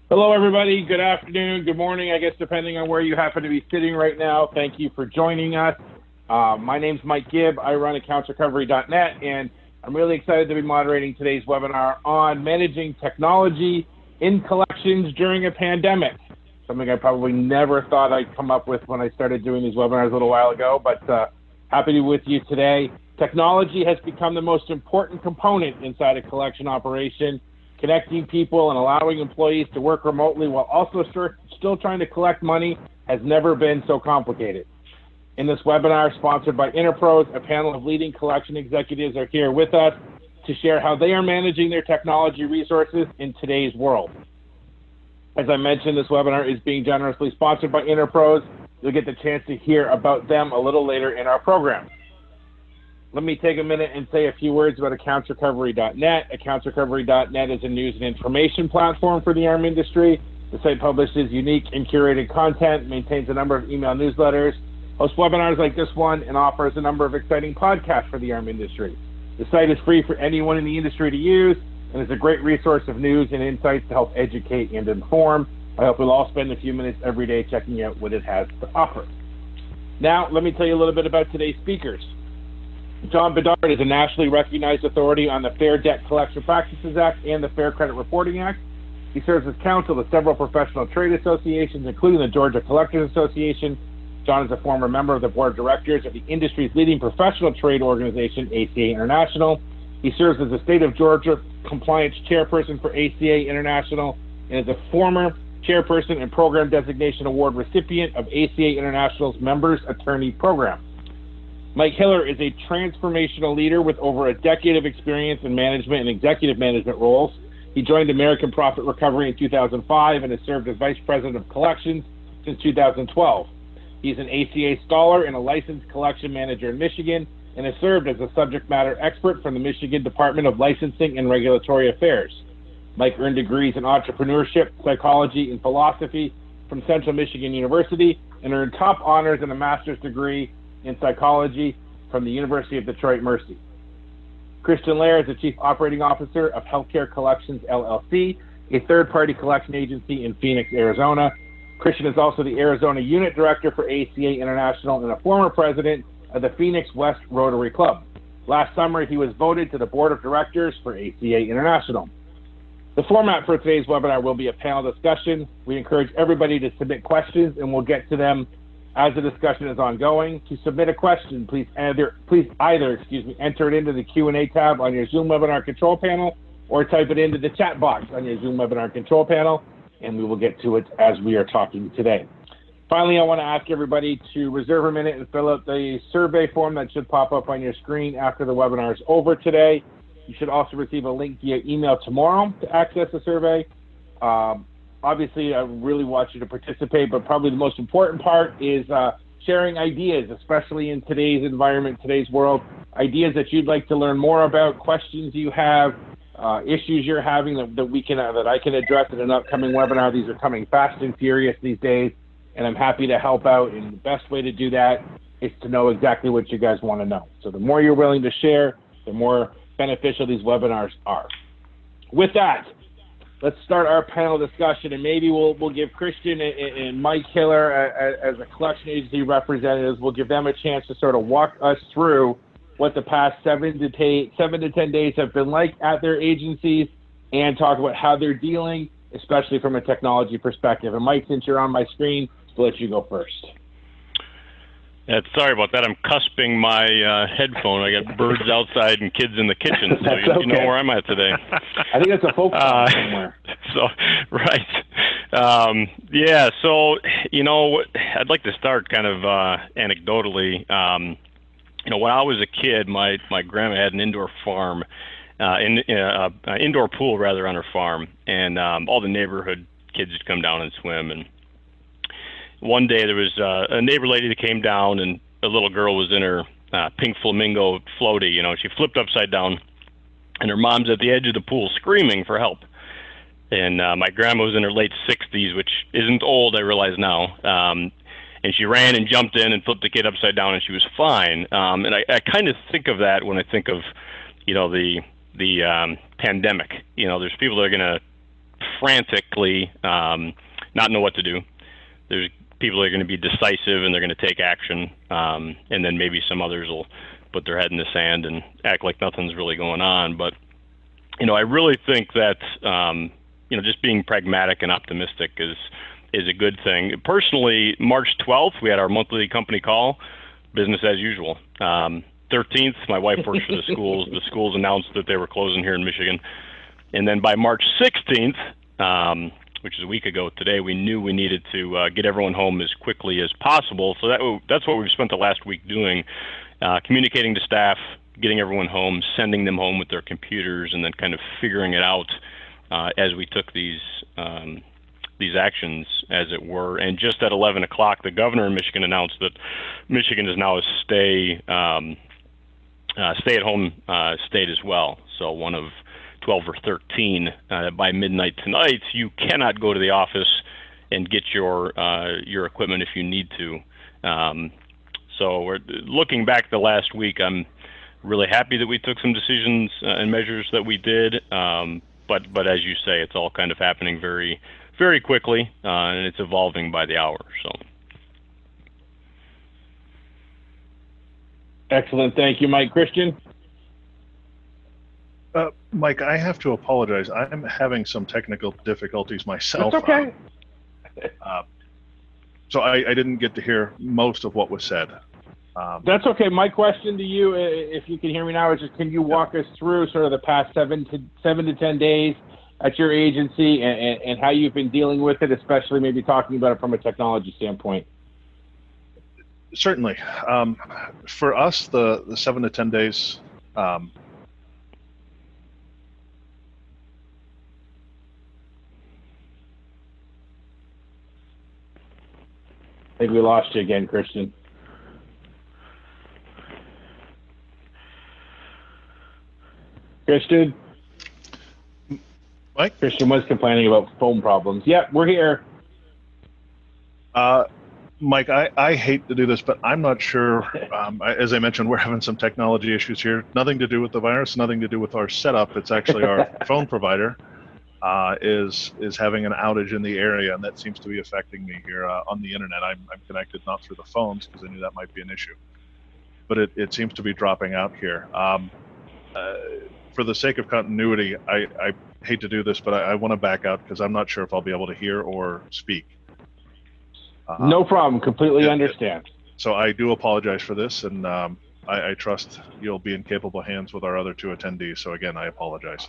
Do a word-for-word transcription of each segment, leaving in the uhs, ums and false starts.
Hello, everybody. Good afternoon, good morning, I guess, depending on where you happen to be sitting right now. Thank you for joining us. Uh, my name's Mike Gibb. I run accounts recovery dot net, and I'm really excited to be moderating today's webinar on managing technology in collections during a pandemic. Something I probably never thought I'd come up with when I started doing these webinars a little while ago, but uh, happy to be with you today. Technology has become the most important component inside a collection operation. Connecting people and allowing employees to work remotely while also still trying to collect money has never been so complicated. In this webinar, sponsored by Interpros, a panel of leading collection executives are here with us to share how they are managing their technology resources in today's world. As I mentioned, this webinar is being generously sponsored by Interpros. You'll get the chance to hear about them a little later in our program. Let me take a minute and say a few words about accounts recovery dot net. accounts recovery dot net is a news and information platform for the A R M industry. The site publishes unique and curated content, maintains a number of email newsletters, hosts webinars like this one, and offers a number of exciting podcasts for the A R M industry. The site is free for anyone in the industry to use and is a great resource of news and insights to help educate and inform. I hope we'll all spend a few minutes every day checking out what it has to offer. Now, let me tell you a little bit about today's speakers. John Bedard is a nationally recognized authority on the Fair Debt Collection Practices Act and the Fair Credit Reporting Act. He serves as counsel to several professional trade associations, including the Georgia Collectors Association. John is a former member of the board of directors of the industry's leading professional trade organization, A C A International. He serves as the state of Georgia compliance chairperson for A C A International and is a former chairperson and program designation award recipient of A C A International's Members Attorney Program. Mike Hiller is a transformational leader with over a decade of experience in management and executive management roles. He joined American Profit Recovery in two thousand five and has served as Vice President of Collections since two thousand twelve. He's an A C A scholar and a licensed collection manager in Michigan and has served as a subject matter expert from the Michigan Department of Licensing and Regulatory Affairs. Mike earned degrees in entrepreneurship, psychology, and philosophy from Central Michigan University and earned top honors in a master's degree in psychology from the University of Detroit Mercy. Christian Lair is the Chief Operating Officer of Healthcare Collections, L L C, a third-party collection agency in Phoenix, Arizona. Christian is also the Arizona Unit Director for A C A International and a former president of the Phoenix West Rotary Club. Last summer, he was voted to the Board of Directors for A C A International. The format for today's webinar will be a panel discussion. We encourage everybody to submit questions, and we'll get to them as the discussion is ongoing. To submit a question, please either, please either excuse me, enter it into the Q and A tab on your Zoom webinar control panel or type it into the chat box on your Zoom webinar control panel, and we will get to it as we are talking today. Finally, I want to ask everybody to reserve a minute and fill out the survey form that should pop up on your screen after the webinar is over today. You should also receive a link via email tomorrow to access the survey. Um, Obviously, I really want you to participate, but probably the most important part is uh, sharing ideas, especially in today's environment, today's world, ideas that you'd like to learn more about, questions you have, uh, issues you're having that, that we can uh, that I can address in an upcoming webinar. These are coming fast and furious these days, and I'm happy to help out. And the best way to do that is to know exactly what you guys want to know. So the more you're willing to share, the more beneficial these webinars are. With that, let's start our panel discussion, and maybe we'll we'll give Christian and, and Mike Hiller as a collection agency representatives. We'll give them a chance to sort of walk us through what the past seven to ten, seven to ten days have been like at their agencies, and talk about how they're dealing, especially from a technology perspective. And Mike, since you're on my screen, I'll let you go first. Yeah, sorry about that. I'm cusping my uh, headphone. I got birds outside and kids in the kitchen, so you, okay. you know where I'm at today. I think it's a folk song uh, somewhere. So, right. Um, yeah, so, you know, I'd like to start kind of uh, anecdotally. Um, you know, when I was a kid, my, my grandma had an indoor farm, uh, in, uh, uh, indoor pool, rather, on her farm, and um, all the neighborhood kids would come down and swim, and one day there was uh, a neighbor lady that came down, and a little girl was in her uh, pink flamingo floaty. You know, she flipped upside down, and her mom's at the edge of the pool screaming for help. And uh, my grandma was in her late sixties, which isn't old, I realize now. Um, and she ran and jumped in and flipped the kid upside down, and she was fine. Um, and I, I kind of think of that when I think of, you know, the the um, pandemic. You know, there's people that are going to frantically um, not know what to do. There's people that are going to be decisive and they're going to take action, um, and then maybe some others will put their head in the sand and act like nothing's really going on. But you know, I really think that um, you know, just being pragmatic and optimistic is is a good thing. Personally, March twelfth, we had our monthly company call, business as usual. Um, thirteenth, my wife works for the schools. The schools announced that they were closing here in Michigan. And then by March sixteenth, um, which is a week ago today, we knew we needed to uh, get everyone home as quickly as possible. So that that's what we've spent the last week doing, uh, communicating to staff, getting everyone home, sending them home with their computers, and then kind of figuring it out uh, as we took these um, these actions, as it were. And just at eleven o'clock, the governor in Michigan announced that Michigan is now a stay um, uh, stay-at-home uh, state as well. So one of twelve or thirteen. Uh, by midnight tonight, you cannot go to the office and get your uh, your equipment if you need to. Um, so we're looking back the last week. I'm really happy that we took some decisions uh, and measures that we did. Um, but but as you say, it's all kind of happening very very quickly, uh, and it's evolving by the hour. So. Excellent. Thank you, Mike. Christian? Uh, Mike, I have to apologize. I'm having some technical difficulties myself. That's okay. Uh, so I, I didn't get to hear most of what was said. Um, That's okay. My question to you, if you can hear me now, is just can you walk us through sort of the past seven to seven to ten days at your agency and, and, and how you've been dealing with it, especially maybe talking about it from a technology standpoint? Certainly. Um, for us, the, the seven to ten days, um, I think we lost you again, Christian. Christian? Mike? Christian was complaining about phone problems. Yep, we're here. Uh, Mike, I, I hate to do this, but I'm not sure. Um, I, as I mentioned, we're having some technology issues here. Nothing to do with the virus, nothing to do with our setup. It's actually our phone provider uh, is is having an outage in the area, and that seems to be affecting me here uh, on the internet. I'm, I'm connected not through the phones because I knew that might be an issue. But it, it seems to be dropping out here. Um, uh, for the sake of continuity, I, I hate to do this, but I, I want to back out because I'm not sure if I'll be able to hear or speak. Uh, no problem. Completely yeah, understand. So I do apologize for this, and um, I, I trust you'll be in capable hands with our other two attendees. So again, I apologize.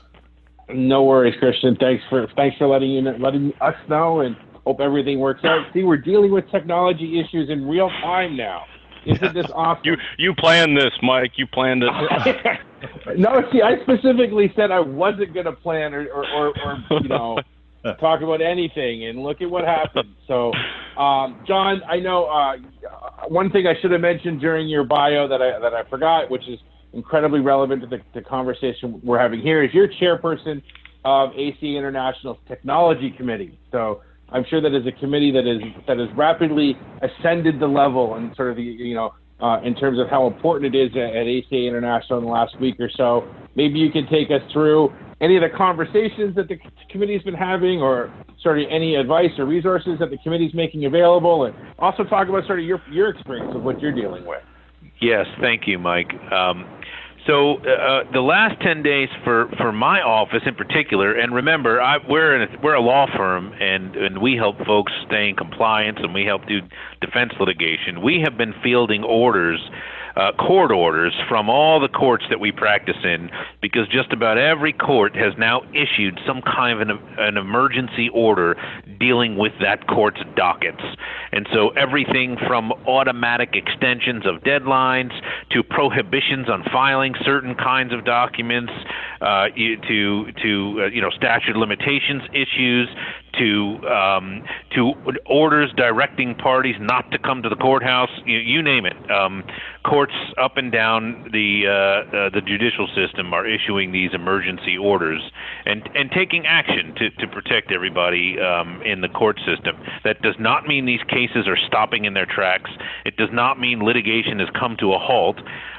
No worries, Christian. Thanks for thanks for letting you letting us know, and hope everything works out. See, we're dealing with technology issues in real time now. Isn't this awesome? You you planned this, Mike. You planned it. No, see, I specifically said I wasn't going to plan or, or, or, or you know, talk about anything, and look at what happened. So, um, John, I know uh, one thing I should have mentioned during your bio that I that I forgot, which is incredibly relevant to the, the conversation we're having here, is you're chairperson of A C A International's Technology Committee. So I'm sure that is a committee that is that has rapidly ascended the level and sort of the, you know, uh, in terms of how important it is at, at A C A International in the last week or so. Maybe you can take us through any of the conversations that the committee's been having, or sort of any advice or resources that the committee's making available, and also talk about sort of your your experience of what you're dealing with. Yes, thank you, Mike. Um, so uh, the last ten days for, for my office in particular, and remember, I, we're in a, we're a law firm, and, and we help folks stay in compliance, and we help do defense litigation. We have been fielding orders, uh, court orders from all the courts that we practice in, because just about every court has now issued some kind of an, an emergency order dealing with that court's dockets. And so everything from automatic extensions of deadlines to prohibitions on filing certain kinds of documents, uh, to to uh, you know, statute of limitations issues, to um, to orders directing parties not to come to the courthouse. You, you name it. Um, courts up and down the uh, uh, the judicial system are issuing these emergency orders and and taking action to to protect everybody um, in the court system. That does not mean these cases are stopping in their tracks. It does not mean litigation has come to a halt.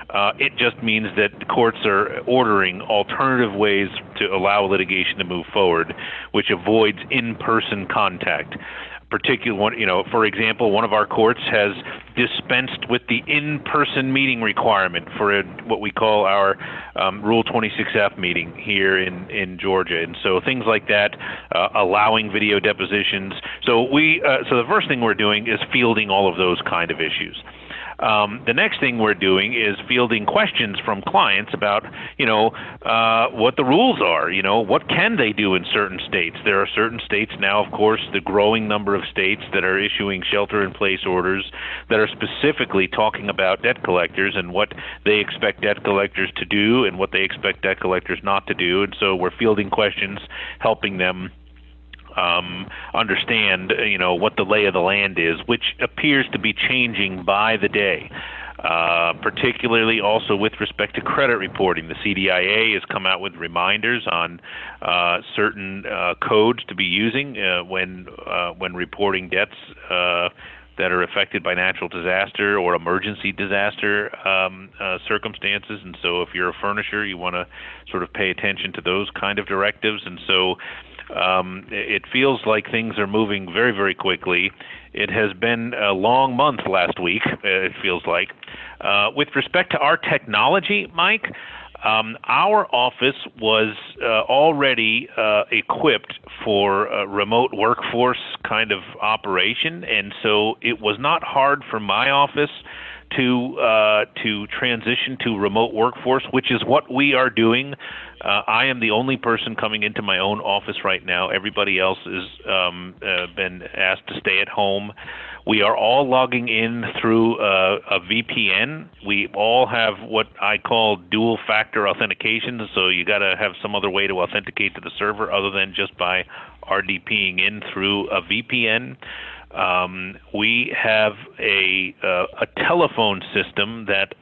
Uh, it just means that the courts are ordering alternative ways to allow litigation to move forward, which avoids in-person contact. Particular one, you know, for example, one of our courts has dispensed with the in-person meeting requirement for a, what we call our um, Rule twenty-six F meeting here in, in Georgia, and so things like that, uh, allowing video depositions. So we, uh, so the first thing we're doing is fielding all of those kind of issues. Um, the next thing we're doing is fielding questions from clients about, you know, uh, what the rules are. You know, what can they do in certain states? There are certain states now, of course, the growing number of states that are issuing shelter-in-place orders that are specifically talking about debt collectors and what they expect debt collectors to do and what they expect debt collectors not to do. And so we're fielding questions, helping them Um, understand, you know, what the lay of the land is, which appears to be changing by the day, uh, particularly also with respect to credit reporting. The C D I A has come out with reminders on uh, certain uh, codes to be using uh, when uh, when reporting debts uh, that are affected by natural disaster or emergency disaster um, uh, circumstances. And so if you're a furnisher, you want to sort of pay attention to those kind of directives. And so Um, it feels like things are moving very, very quickly. It has been a long month last week, it feels like. Uh, with respect to our technology, Mike, um, our office was uh, already uh, equipped for a remote workforce kind of operation, and so it was not hard for my office to uh, to transition to remote workforce, which is what we are doing. Uh, I am the only person coming into my own office right now. Everybody else has um, uh, been asked to stay at home. We are all logging in through uh, a V P N. We all have what I call dual factor authentication, so you got to have some other way to authenticate to the server other than just by R D P-ing in through a V P N. Um, we have a uh, a telephone system that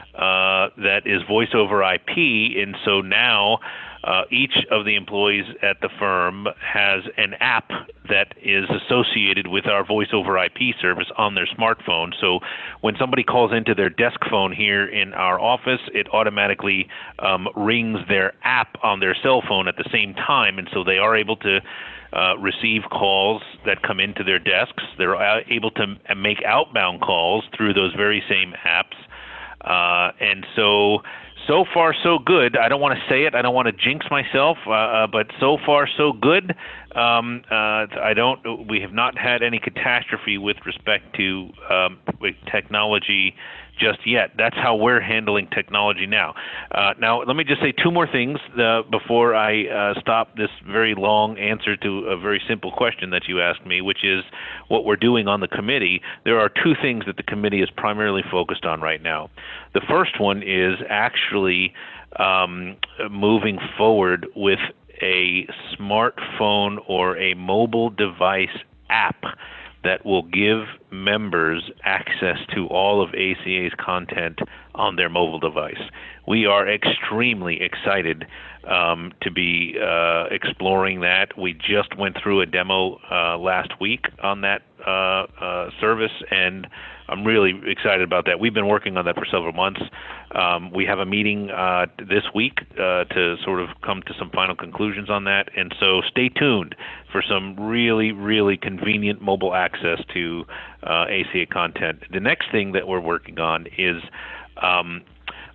uh, that is voice over I P, and so now uh, each of the employees at the firm has an app that is associated with our voice over I P service on their smartphone. So when somebody calls into their desk phone here in our office, it automatically um, rings their app on their cell phone at the same time, and so they are able to Uh, receive calls that come into their desks. They're uh, able to m- make outbound calls through those very same apps. Uh, and so, so far so good. I don't want to say it. I don't want to jinx myself, uh, uh, but so far so good. Um, uh, I don't. We have not had any catastrophe with respect to um, with technology just yet. That's how we're handling technology now. Uh, now, let me just say two more things uh, before I uh, stop this very long answer to a very simple question that you asked me, which is what we're doing on the committee. There are two things that the committee is primarily focused on right now. The first one is actually um, moving forward with a smartphone or a mobile device app that will give members access to all of A C A's content on their mobile device. We are extremely excited um, to be uh, exploring that. We just went through a demo uh, last week on that uh, uh, service, and I'm really excited about that. We've been working on that for several months. Um, we have a meeting uh, this week uh, to sort of come to some final conclusions on that, and so stay tuned for some really, really convenient mobile access to uh, A C A content. The next thing that we're working on is um,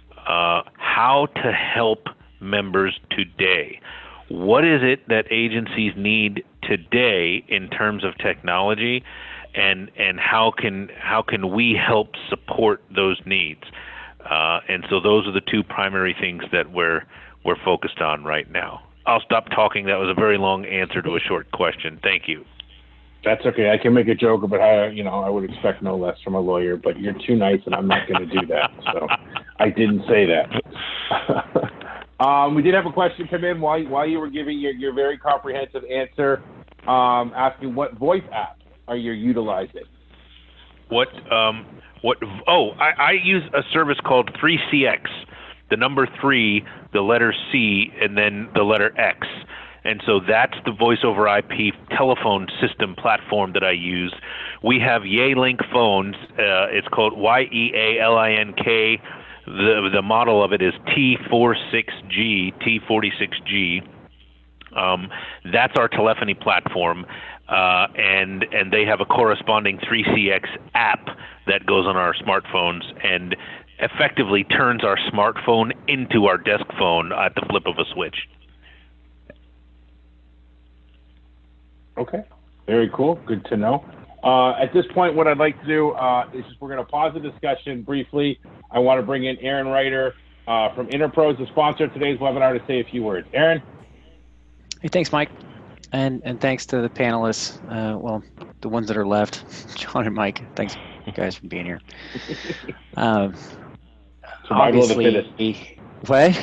uh, how to help members today. What is it that agencies need today in terms of technology, and and how can how can we help support those needs? Uh, and so those are the two primary things that we're we're focused on right now. I'll stop talking. That was a very long answer to a short question. Thank you. That's okay. I can make a joke about how, you know, I would expect no less from a lawyer, but you're too nice and I'm not going to do that. So I didn't say that. um, we did have a question come in while, while you were giving your, your very comprehensive answer, um, asking what voice app are you utilizing? What, um, what, oh, I, I use a service called three C X, the number three, the letter C, and then the letter X. And so that's the voice over I P telephone system platform that I use. We have Yealink phones. Uh, it's called Y E A L I N K The the model of it is T forty-six G, T forty-six G. Um, that's our telephony platform, uh, and and they have a corresponding three C X app that goes on our smartphones and effectively turns our smartphone into our desk phone at the flip of a switch. Okay, very cool. Good to know. Uh, at this point, what I'd like to do uh, is just we're going to pause the discussion briefly. I want to bring in Aaron Reiter uh, from Interpros, the sponsor of today's webinar, to say a few words. Aaron? Hey, thanks, Mike. And and thanks to the panelists, uh, well, the ones that are left, John and Mike. Thanks, guys, for being here. Um, survival of the fittest. What?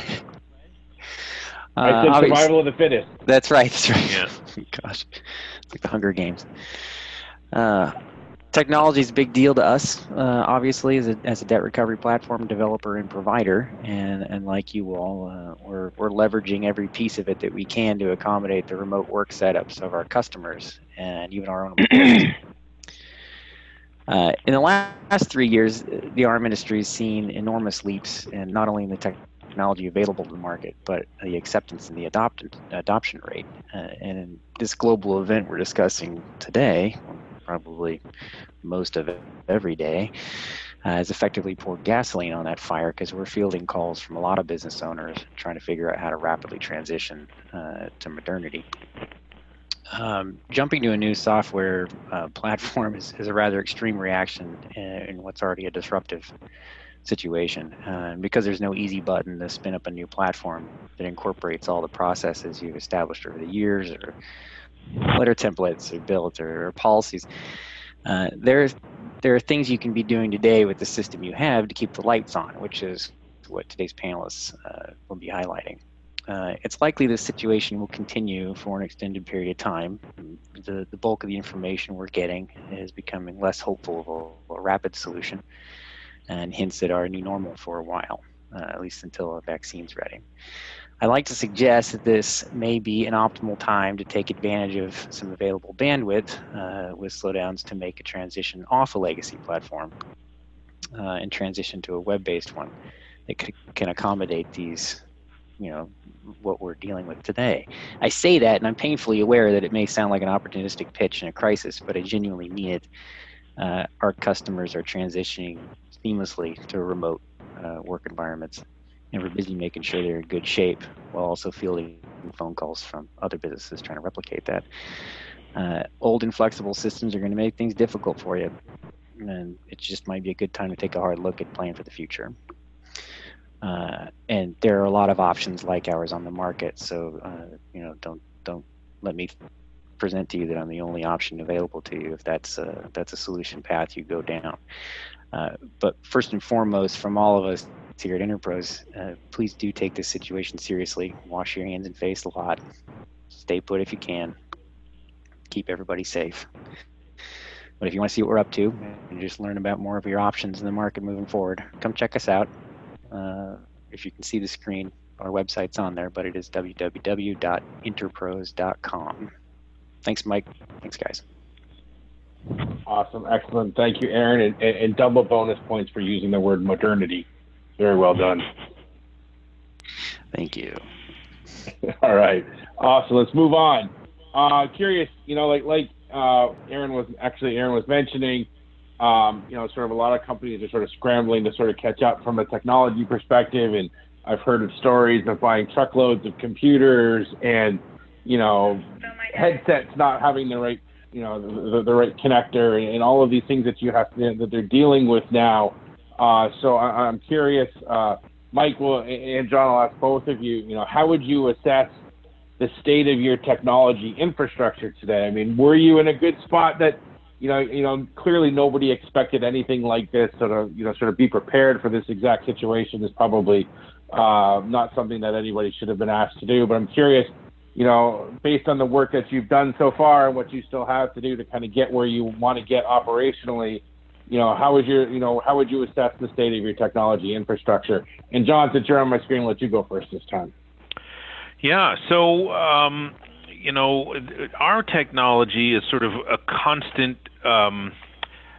Uh, I said survival of the fittest. That's right. That's right. Yeah. Gosh, it's like the Hunger Games. Uh, technology is a big deal to us, uh, obviously, as a, as a debt recovery platform developer and provider. And, and like you all, uh, we're, we're leveraging every piece of it that we can to accommodate the remote work setups of our customers and even our own employees. Uh, in the last three years, the A R M industry has seen enormous leaps in not only in the technology available to the market, but the acceptance and the adoption adoption rate. Uh, and in this global event we're discussing today, probably most of it every day, uh, has effectively poured gasoline on that fire, because we're fielding calls from a lot of business owners trying to figure out how to rapidly transition uh, to modernity. Um, jumping to a new software uh, platform is, is a rather extreme reaction in, in what's already a disruptive situation. Uh, and because there's no easy button to spin up a new platform that incorporates all the processes you've established over the years, or letter templates, or builds, or, or policies, uh, there, there are things you can be doing today with the system you have to keep the lights on, which is what today's panelists uh, will be highlighting. Uh, it's likely this situation will continue for an extended period of time. The, the bulk of the information we're getting is becoming less hopeful of a, a rapid solution, and hints at our new normal for a while, uh, at least until a vaccine's ready. I like to suggest that this may be an optimal time to take advantage of some available bandwidth uh, with slowdowns to make a transition off a legacy platform uh, and transition to a web-based one that c- can accommodate these, you know, what we're dealing with today. I say that, and I'm painfully aware that it may sound like an opportunistic pitch in a crisis, but I genuinely mean it. Uh, our customers are transitioning seamlessly to remote uh, work environments, and we're busy making sure they're in good shape while also fielding phone calls from other businesses trying to replicate that. Uh, old and flexible systems are going to make things difficult for you, and it just might be a good time to take a hard look at planning for the future. Uh, and there are a lot of options like ours on the market, so uh, you know, don't don't let me present to you that I'm the only option available to you if that's a, that's a solution path you go down. Uh, but first and foremost, from all of us here at Interpros, uh, please do take this situation seriously. Wash your hands and face a lot. Stay put if you can. Keep everybody safe. But if you want to see what we're up to and just learn about more of your options in the market moving forward, come check us out. Uh, if you can see the screen, our website's on there, but it is w w w dot interpros dot com. Thanks, Mike. Thanks, guys. Awesome. Excellent. Thank you, Aaron. And, and, and double bonus points for using the word modernity. Very well done. Thank you. All right. Awesome. Let's move on. Uh, curious, you know, like like uh, Aaron was actually Aaron was mentioning, um, you know, sort of a lot of companies are sort of scrambling to sort of catch up from a technology perspective, and I've heard of stories of buying truckloads of computers and, you know, headsets not having the right, you know, the, the right connector, and, and all of these things that you have to, that they're dealing with now. Uh, so I, I'm curious, uh, Mike will, and John, I'll ask both of you, you know, how would you assess the state of your technology infrastructure today? I mean, were you in a good spot that, you know, you know, clearly nobody expected anything like this, sort of, you know, sort of be prepared for this exact situation is probably uh, not something that anybody should have been asked to do. But I'm curious, you know, based on the work that you've done so far and what you still have to do to kind of get where you want to get operationally, you know, how would your, you know, how would you assess the state of your technology infrastructure? And John, since you're on my screen, I'll let you go first this time. Yeah, so, um, you know, our technology is sort of a constant, um,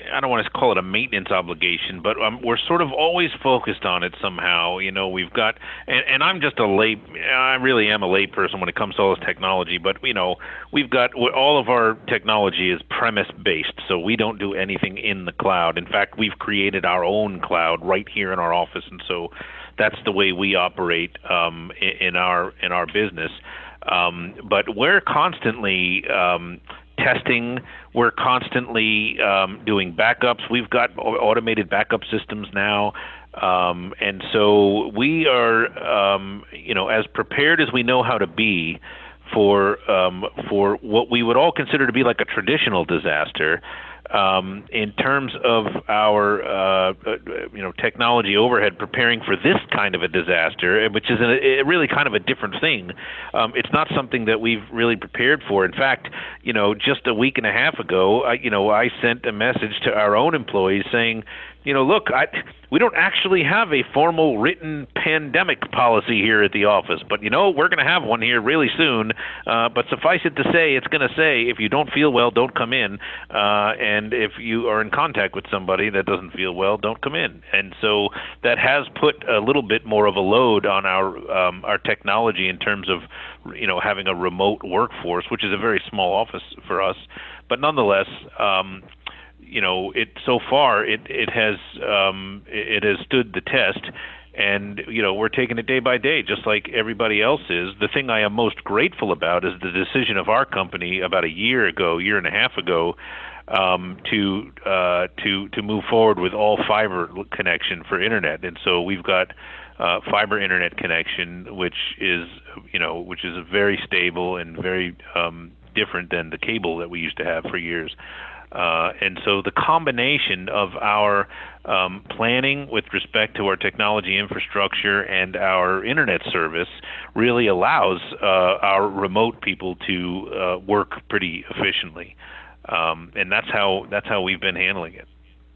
I don't want to call it a maintenance obligation, but um, we're sort of always focused on it somehow. You know, we've got, and, and I'm just a lay, I really am a lay person when it comes to all this technology, but, you know, we've got, all of our technology is premise-based, so we don't do anything in the cloud. In fact, we've created our own cloud right here in our office, and so that's the way we operate um, in, in our in our business. Um, but we're constantly um, testing. We're constantly um, doing backups. We've got automated backup systems now. Um, and so we are, um, you know, as prepared as we know how to be for um, for what we would all consider to be like a traditional disaster. Um, in terms of our, uh, you know, technology overhead preparing for this kind of a disaster, which is a, a really kind of a different thing. Um, it's not something that we've really prepared for. In fact, you know, just a week and a half ago, I, you know, I sent a message to our own employees saying, you know, look, I, we don't actually have a formal written pandemic policy here at the office, but, you know, we're going to have one here really soon. Uh, but suffice it to say, it's going to say, if you don't feel well, don't come in. Uh, and if you are in contact with somebody that doesn't feel well, don't come in. And so that has put a little bit more of a load on our um, our technology in terms of, you know, having a remote workforce, which is a very small office for us. But nonetheless, um, you know, it so far it it has um, it, it has stood the test, and you know, we're taking it day by day, just like everybody else is. The thing I am most grateful about is the decision of our company about a year ago, year and a half ago, um, to uh, to to move forward with all fiber connection for internet, and so we've got uh, fiber internet connection, which is you know which is very stable and very um, different than the cable that we used to have for years. Uh, and so the combination of our um, planning with respect to our technology infrastructure and our internet service really allows uh, our remote people to uh, work pretty efficiently, um, and that's how that's how we've been handling it.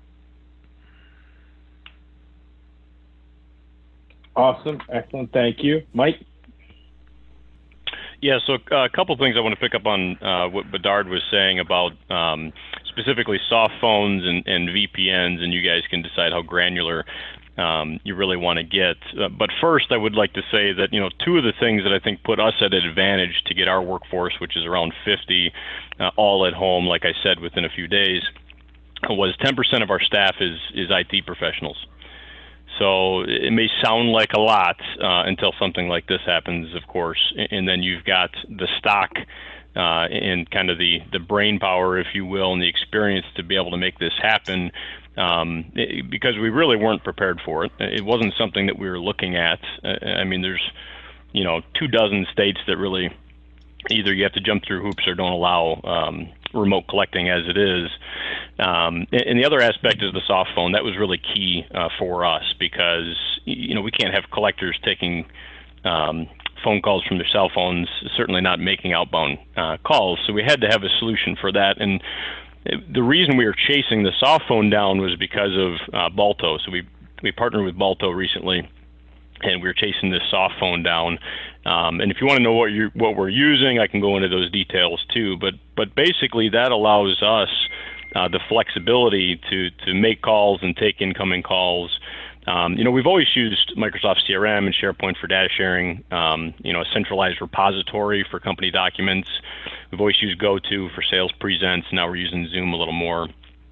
Awesome, excellent, thank you, Mike. Yeah, so uh, a couple things I want to pick up on uh, what Bedard was saying about um, specifically soft phones and, and V P Ns, and you guys can decide how granular um, you really want to get. Uh, but first, I would like to say that, you know, two of the things that I think put us at an advantage to get our workforce, which is around fifty, uh, all at home, like I said, within a few days, was ten percent of our staff is, is I T professionals. So it may sound like a lot uh, until something like this happens, of course, and then you've got the stock uh, and kind of the, the brain power, if you will, and the experience to be able to make this happen um, it, because we really weren't prepared for it. It wasn't something that we were looking at. I mean, there's, you know, two dozen states that really either you have to jump through hoops or don't allow um, remote collecting as it is. Um, and the other aspect is the soft phone. That was really key uh, for us because, you know, we can't have collectors taking um, phone calls from their cell phones, certainly not making outbound uh, calls. So we had to have a solution for that. And the reason we were chasing the soft phone down was because of uh, Balto. So we, we partnered with Balto recently, and we were chasing this soft phone down. Um, and if you want to know what you what we're using, I can go into those details too. But but basically, that allows us uh, the flexibility to to make calls and take incoming calls. Um, you know, we've always used Microsoft C R M and SharePoint for data sharing. Um, you know, a centralized repository for company documents. We've always used GoTo for sales presents. Now we're using Zoom a little more.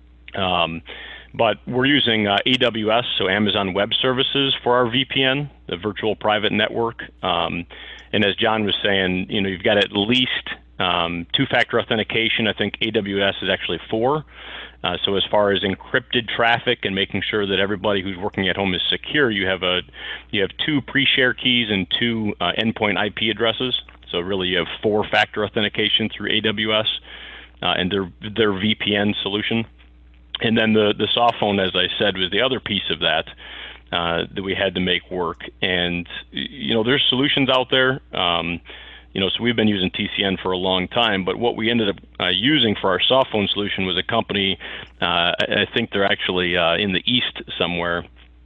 Um, But we're using uh, A W S, so Amazon Web Services, for our V P N, the virtual private network. Um, and as John was saying, you know, you've got at least um, two-factor authentication. I think A W S is actually four. Uh, so as far as encrypted traffic and making sure that everybody who's working at home is secure, you have a you have two pre-share keys and two uh, endpoint I P addresses. So really, you have four-factor authentication through A W S uh, and their their V P N solution. And then the, the soft phone, as I said, was the other piece of that uh, that we had to make work. And, you know, there's solutions out there. Um, you know, so we've been using T C N for a long time. But what we ended up uh, using for our soft phone solution was a company, uh, I think they're actually uh, in the East somewhere,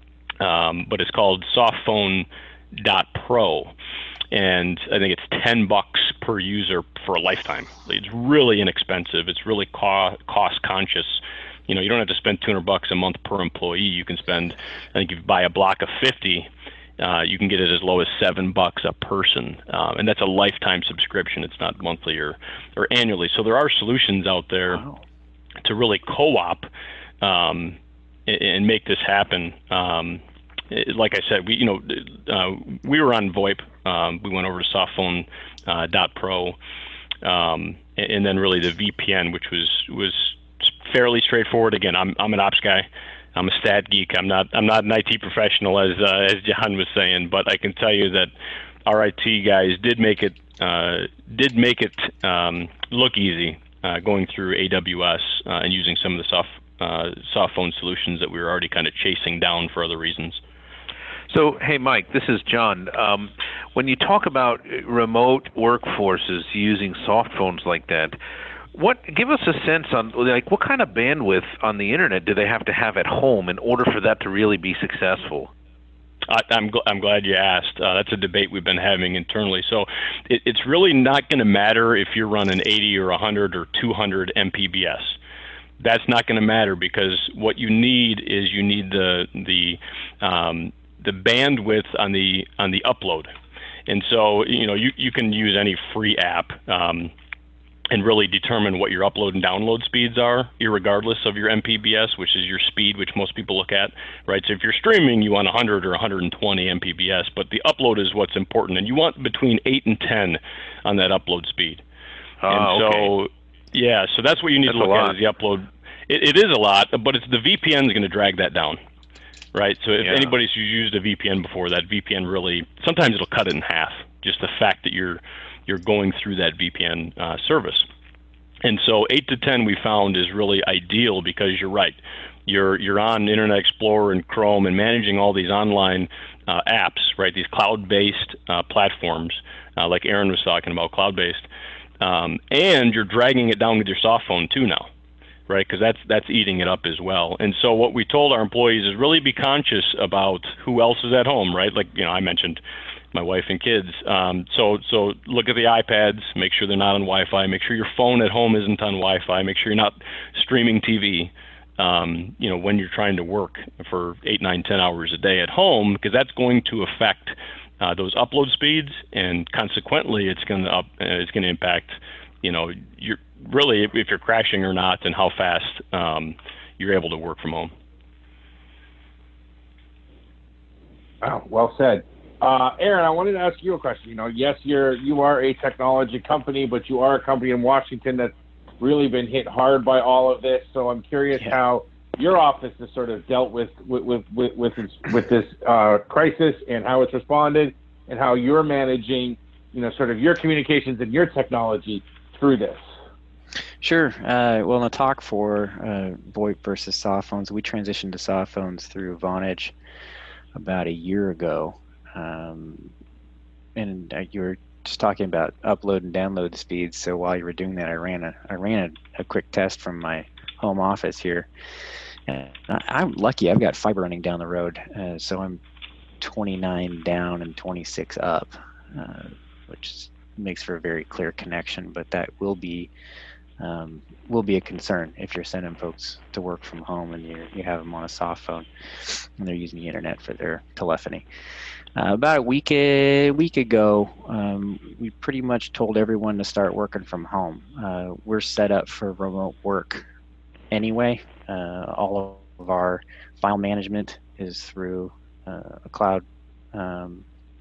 um, but it's called softphone dot pro. And I think it's ten bucks per user for a lifetime. It's really inexpensive. It's really co- cost conscious. you know, you don't have to spend two hundred bucks a month per employee. You can spend, I think if you buy a block of fifty, uh, you can get it as low as seven bucks a person. Um, and that's a lifetime subscription. It's not monthly or, or annually. So there are solutions out there Wow. to really co-op um, and, and make this happen. Um, it- like I said, we, you know, uh, we were on VoIP. Um, we went over to softphone uh, dot pro. Um, and, and then really the V P N, which was, was fairly straightforward. Again, I'm, I'm an ops guy. I'm a stat geek. I'm not, I'm not an I T professional as, uh, as John was saying, but I can tell you that our I T guys did make it, uh, did make it um, look easy uh, going through A W S uh, and using some of the soft, uh, soft phone solutions that we were already kind of chasing down for other reasons. So, hey, Mike, this is John. Um, when you talk about remote workforces using soft phones like that, what give us a sense on like what kind of bandwidth on the internet do they have to have at home in order for that to really be successful? I, I'm gl- I'm glad you asked. Uh, that's a debate we've been having internally. So it, it's really not going to matter if you're running eighty or one hundred or two hundred M P B S. That's not going to matter because what you need is you need the the um, the bandwidth on the on the upload. And so, you know, you, you can use any free app um, and really determine what your upload and download speeds are, irregardless of your M P B S, which is your speed, which most people look at, right? So if you're streaming, you want one hundred or one hundred twenty M P B S, but the upload is what's important, and you want between eight and ten on that upload speed. Oh, and so, okay. yeah, so that's what you need That's to a look lot. at is the upload. It, it is a lot, but it's the V P N is going to drag that down. Right, so if Yeah. anybody's used a V P N before, that V P N really sometimes it'll cut it in half. Just the fact that you're you're going through that V P N uh, service, and so eight to ten we found is really ideal because you're right. You're you're on Internet Explorer and Chrome and managing all these online uh, apps, right? These cloud-based uh, platforms, uh, like Aaron was talking about, cloud-based, um, and you're dragging it down with your soft phone too now. Right, because that's that's eating it up as well. And so what we told our employees is really be conscious about who else is at home. Right, like you know I mentioned my wife and kids. Um, so so look at the iPads. Make sure they're not on Wi-Fi. Make sure your phone at home isn't on Wi-Fi. Make sure you're not streaming T V. Um, you know when you're trying to work for eight, nine, ten hours a day at home, because that's going to affect uh, those upload speeds, and consequently, it's going to up. Uh, it's going to impact. You know, you're really if, if you're crashing or not, and how fast um, you're able to work from home. Wow, well said. Uh, Aaron, I wanted to ask you a question. You know, yes, you're you are a technology company, but you are a company in Washington that's really been hit hard by all of this. So I'm curious Yeah. how your office has sort of dealt with with with with, with this, with this uh, crisis and how it's responded, and how you're managing, you know, sort of your communications and your technology through this. Sure. Uh, well, in the talk for uh, VoIP versus soft phones, we transitioned to soft phones through Vonage about a year ago. Um, and uh, you were just talking about upload and download speeds. So while you were doing that, I ran a I ran a, a quick test from my home office here. And I, I'm lucky. I've got fiber running down the road, uh, so I'm twenty-nine down and twenty-six up, uh, which is, makes for a very clear connection. But that will be um, will be a concern if you're sending folks to work from home and you you have them on a soft phone and they're using the internet for their telephony. Uh, about a week a week ago, um, we pretty much told everyone to start working from home. Uh, we're set up for remote work anyway. Uh, all of our file management is through uh, a cloud um,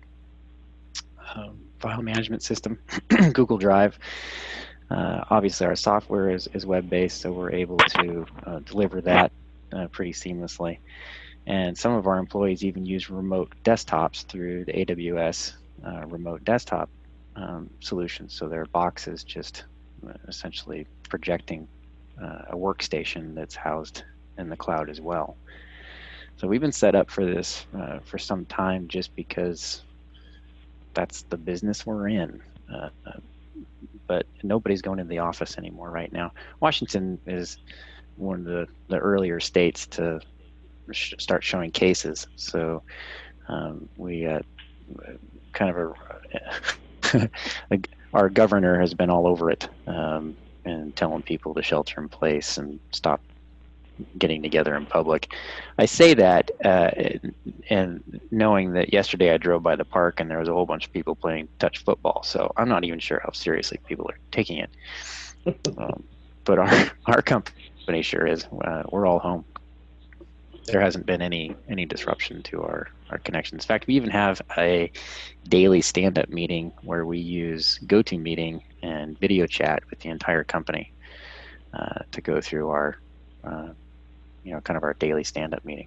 um, file management system, Google Drive. Uh, obviously, our software is, is web-based, so we're able to uh, deliver that uh, pretty seamlessly. And some of our employees even use remote desktops through the A W S uh, remote desktop um, solutions. So their box is just uh, essentially projecting uh, a workstation that's housed in the cloud as well. So we've been set up for this uh, for some time just because that's the business we're in. Uh, but nobody's going into the office anymore right now. Washington is one of the, the earlier states to start showing cases. So um, we uh, kind of a, our governor has been all over it um, and telling people to shelter in place and stop getting together in public. I say that, uh, and knowing that yesterday I drove by the park and there was a whole bunch of people playing touch football, so I'm not even sure how seriously people are taking it. um, but our our company sure is. Uh, we're all home. There hasn't been any any disruption to our our connections. In fact, we even have a daily stand-up meeting where we use GoToMeeting and video chat with the entire company uh, to go through our, uh, you know, kind of our daily stand-up meeting.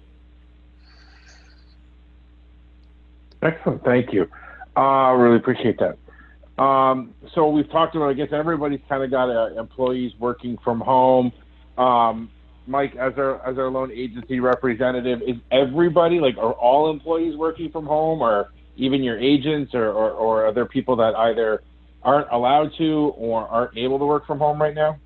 Excellent, thank you. I uh, really appreciate that. Um, so we've talked about, I guess everybody's kind of got uh, employees working from home. Um, Mike, as our as our loan agency representative, is everybody, like, are all employees working from home, or even your agents, or, or, or are there people that either aren't allowed to or aren't able to work from home right now?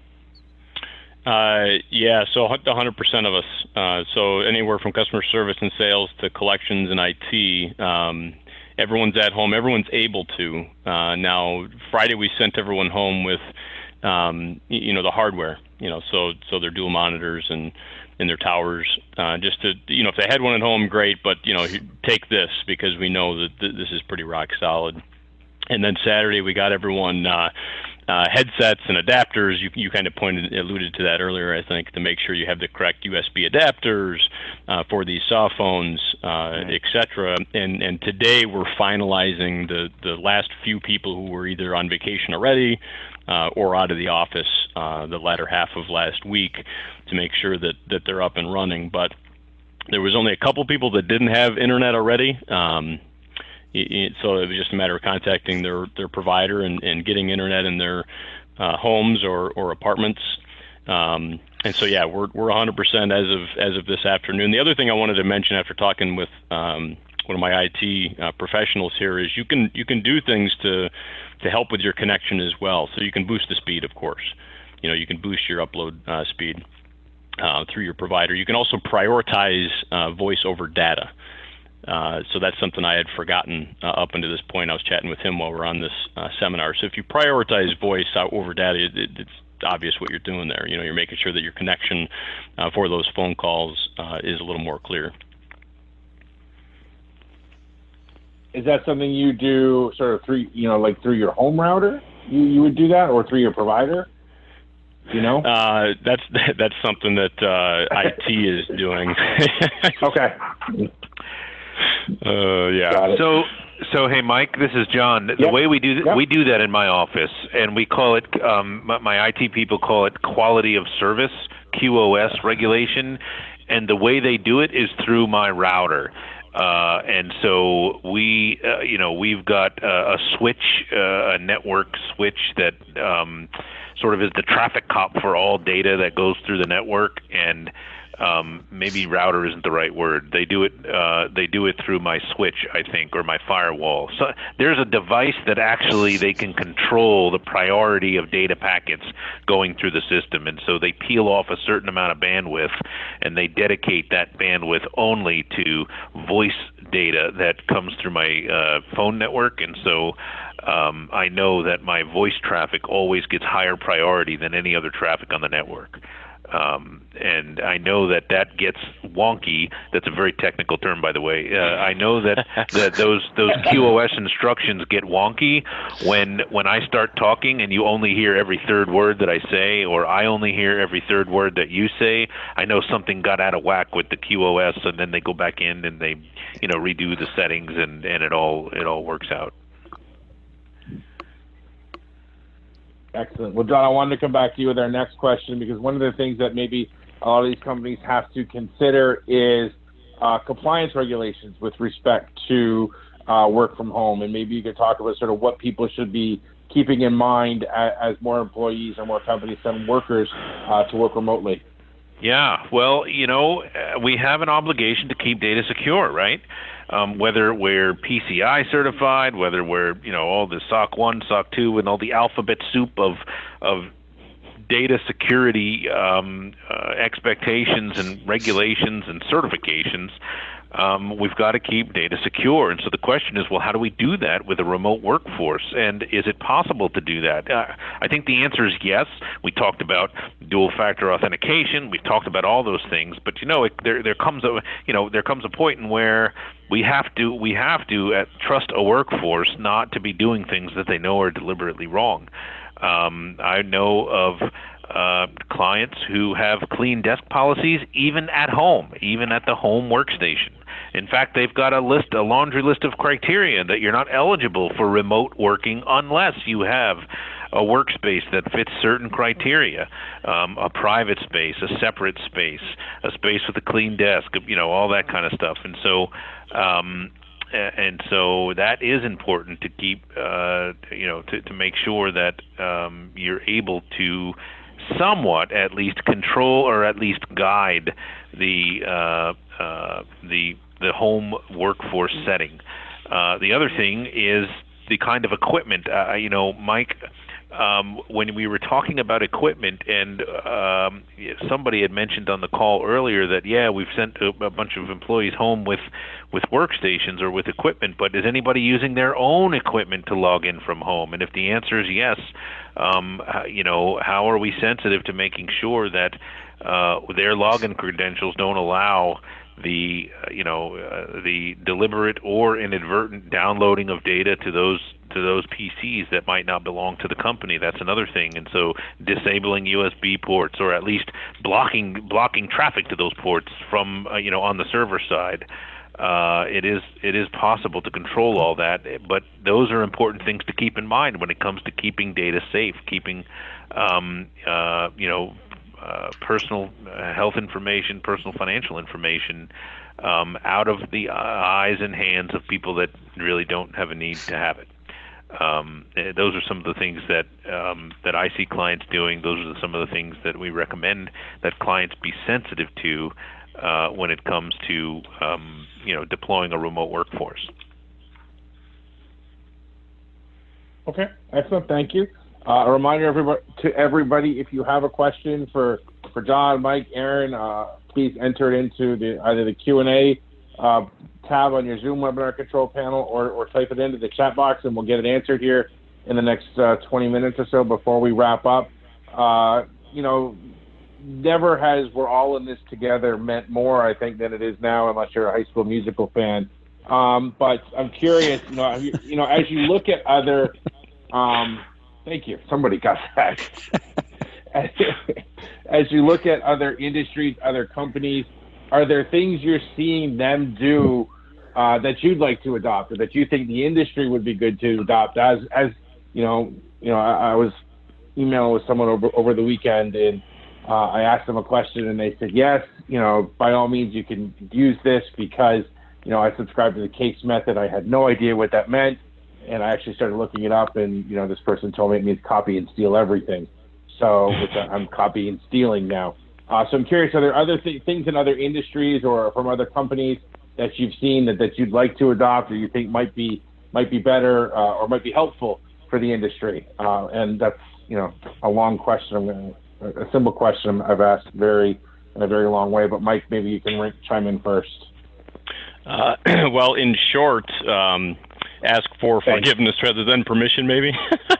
Uh, yeah, so one hundred percent of us. Uh, so anywhere from customer service and sales to collections and I T, um, everyone's at home. Everyone's able to. Uh, now, Friday we sent everyone home with, um, you know, the hardware. You know, so so their dual monitors and and their towers. Uh, just to, you know, if they had one at home, great. But you know, take this because we know that th- this is pretty rock solid. And then Saturday we got everyone uh, uh, headsets and adapters. You you kind of pointed alluded to that earlier, I think, to make sure you have the correct U S B adapters uh, for these soft phones, uh, right. et cetera. And and today we're finalizing the the last few people who were either on vacation already uh, or out of the office uh, the latter half of last week to make sure that that they're up and running. But there was only a couple people that didn't have internet already. Um, So it was just a matter of contacting their, their provider and, and getting internet in their uh, homes or, or apartments. Um, and so, yeah, we're we're one hundred percent as of as of this afternoon. The other thing I wanted to mention after talking with um, one of my I T uh, professionals here is you can you can do things to to help with your connection as well. So you can boost the speed, of course. You know, you can boost your upload uh, speed uh, through your provider. You can also prioritize uh, voice over data. Uh, so that's something I had forgotten uh, up until this point. I was chatting with him while we're on this uh, seminar. So if you prioritize voice over data, it, it, it's obvious what you're doing there. You know, you're making sure that your connection uh, for those phone calls uh, is a little more clear. Is that something you do sort of through, you know, like through your home router? You you would do that, or through your provider? You know, uh, that's that's something that uh, I T is doing. Okay. Uh, yeah. So, so hey, Mike, this is John. The yep. way we do th- yep. we do that in my office, and we call it um, my, my I T people call it quality of service Q O S regulation, and the way they do it is through my router. Uh, and so we, uh, you know, we've got uh, a switch, uh, a network switch that um, sort of is the traffic cop for all data that goes through the network, and Um, maybe router isn't the right word. They do it. Uh, they do it through my switch, I think, or my firewall. So there's a device that actually they can control the priority of data packets going through the system, and so they peel off a certain amount of bandwidth, and they dedicate that bandwidth only to voice data that comes through my uh, phone network, and so. Um, I know that my voice traffic always gets higher priority than any other traffic on the network. Um, and I know that that gets wonky. That's a very technical term, by the way. Uh, I know that, that those those Q O S instructions get wonky when when I start talking and you only hear every third word that I say, or I only hear every third word that you say. I know something got out of whack with the Q O S, and then they go back in and they, you know, redo the settings, and, and it all it all works out. Excellent. Well, John, I wanted to come back to you with our next question, because one of the things that maybe a lot of these companies have to consider is uh, compliance regulations with respect to uh, work from home. And maybe you could talk about sort of what people should be keeping in mind as, as more employees or more companies send workers uh, to work remotely. Yeah, well, you know, uh, we have an obligation to keep data secure, right? Um, whether we're P C I certified, whether we're, you know, all the S O C one, S O C two, and all the alphabet soup of of data security um, uh, expectations and regulations and certifications, um, we've got to keep data secure. And so the question is, well, how do we do that with a remote workforce? And is it possible to do that? Uh, I think the answer is yes. We talked about dual factor authentication. We've talked about all those things. But you know, it, there there comes a you know there comes a point in where we have to we have to uh, trust a workforce not to be doing things that they know are deliberately wrong. Um, I know of uh, clients who have clean desk policies even at home, even at the home workstation. In fact, they've got a list, a laundry list of criteria that you're not eligible for remote working unless you have a workspace that fits certain criteria, um, a private space, a separate space, a space with a clean desk, you know, all that kind of stuff. And so, um, and so that is important to keep, uh, you know, to, to make sure that um, you're able to somewhat at least control or at least guide the uh, uh, the the home workforce setting. Uh, the other thing is the kind of equipment. Uh, you know, Mike, um, when we were talking about equipment, and um, somebody had mentioned on the call earlier that, yeah, we've sent a, a bunch of employees home with, with workstations or with equipment, but is anybody using their own equipment to log in from home? And if the answer is yes, um, you know, how are we sensitive to making sure that uh, their login credentials don't allow the uh, you know uh, the deliberate or inadvertent downloading of data to those to those P Cs that might not belong to the company? That's another thing. And so disabling U S B ports, or at least blocking blocking traffic to those ports from uh, you know on the server side. Uh, it is it is possible to control all that, but those are important things to keep in mind when it comes to keeping data safe, keeping um, uh, you know. Uh, personal uh, health information, personal financial information um, out of the eyes and hands of people that really don't have a need to have it. Um, those are some of the things that um, that I see clients doing. Those are some of the things that we recommend that clients be sensitive to uh, when it comes to um, you know deploying a remote workforce. Okay, excellent. Thank you. Uh, a reminder everybody, to everybody, if you have a question for, for John, Mike, Aaron, uh, please enter it into the either the Q and A uh, tab on your Zoom webinar control panel, or, or type it into the chat box, and we'll get it answered here in the next uh, twenty minutes or so before we wrap up. Uh, you know, never has "we're all in this together" meant more, I think, than it is now, unless you're a High School Musical fan. Um, but I'm curious, you know, you, you know, as you look at other um, Thank you. Somebody got that. as, as you look at other industries, other companies, are there things you're seeing them do uh, that you'd like to adopt, or that you think the industry would be good to adopt? As, as you know, you know, I, I was emailing with someone over over the weekend, and uh, I asked them a question, and they said, yes, you know, by all means, you can use this because, you know, I subscribe to the CASE method. I had no idea what that meant. And I actually started looking it up, and, you know, this person told me it means copy and steal everything. So which I'm copying and stealing now. Uh, so I'm curious, are there other th- things in other industries or from other companies that you've seen that, that you'd like to adopt, or you think might be might be better uh, or might be helpful for the industry? Uh, and that's, you know, a long question. I'm gonna, a simple question I've asked very in a very long way. But Mike, maybe you can chime in first. Uh, well, in short, um, ask for Thanks. forgiveness rather than permission, maybe.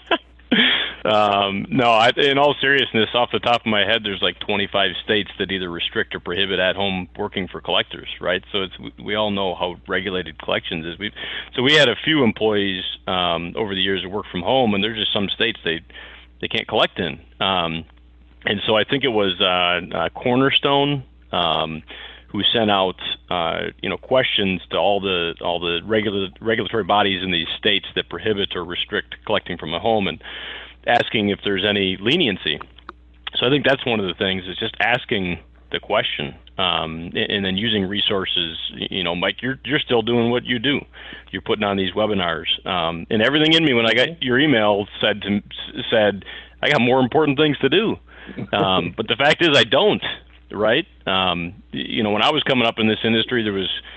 um, no, I, in all seriousness, off the top of my head, there's like twenty-five states that either restrict or prohibit at-home working for collectors, right? So it's we all know how regulated collections is. We so we had a few employees um, over the years that work from home, and there's just some states they they can't collect in. Um, and so I think it was uh, uh, Cornerstone. Um, who sent out, uh, you know, questions to all the all the regula- regulatory bodies in these states that prohibit or restrict collecting from a home, and asking if there's any leniency. So I think that's one of the things, is just asking the question, um, and, and then using resources. You know, Mike, you're you're still doing what you do. You're putting on these webinars, um, and everything in me when I got your email said to, said I got more important things to do. Um, but the fact is, I don't. Right. Um, you know, when I was coming up in this industry, there was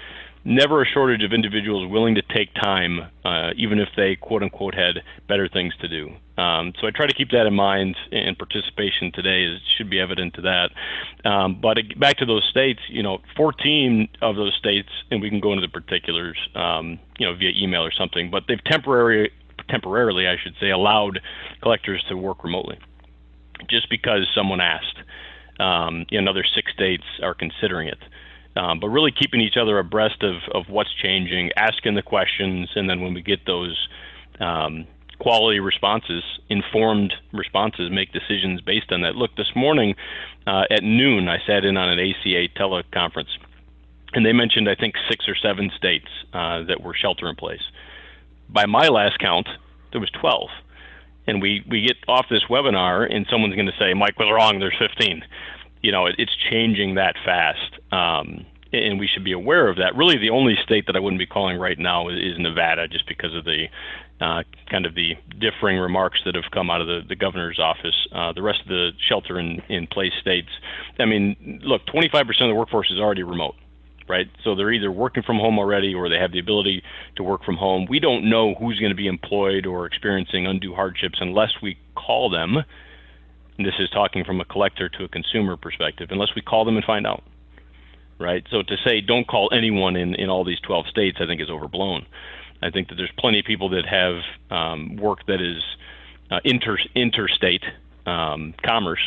never a shortage of individuals willing to take time, uh, even if they quote unquote had better things to do. Um, so I try to keep that in mind, and participation today is, should be evident to that. Um, but it, back to those states, you know, fourteen of those states, and we can go into the particulars, um, you know, via email or something, but they've temporary, temporarily, I should say, allowed collectors to work remotely, just because someone asked. Um, you know, another six states are considering it. Um, but really keeping each other abreast of, of what's changing, asking the questions, and then when we get those um, quality responses, informed responses, make decisions based on that. Look, this morning uh, at noon, I sat in on an A C A teleconference, and they mentioned, I think, six or seven states uh, that were shelter in place. By my last count, there was twelve. And we, we get off this webinar, and someone's going to say, Mike was wrong, there's fifteen. You know, it, it's changing that fast, um, and we should be aware of that. Really, the only state that I wouldn't be calling right now is, is Nevada, just because of the uh, kind of the differing remarks that have come out of the, the governor's office. Uh, the rest of the shelter in, in place states, I mean, look, twenty-five percent of the workforce is already remote, right? So they're either working from home already, or they have the ability to work from home. We don't know who's going to be employed or experiencing undue hardships unless we call them. And this is talking from a collector to a consumer perspective, unless we call them and find out, right? So to say don't call anyone in, in all these twelve states, I think is overblown. I think that there's plenty of people that have um, work that is uh, inter, interstate um, commerce,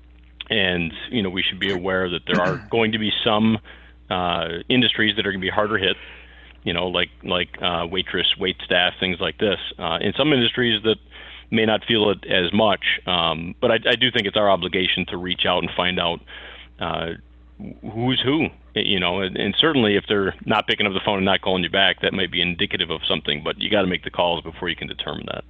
and you know we should be aware that there are going to be some uh, industries that are going to be harder hit, you know, like like uh, waitress, wait staff, things like this. Uh, in some industries that may not feel it as much, um, but I, I do think it's our obligation to reach out and find out uh, who's who, you know, and, and certainly if they're not picking up the phone and not calling you back, that might be indicative of something, but you got to make the calls before you can determine that.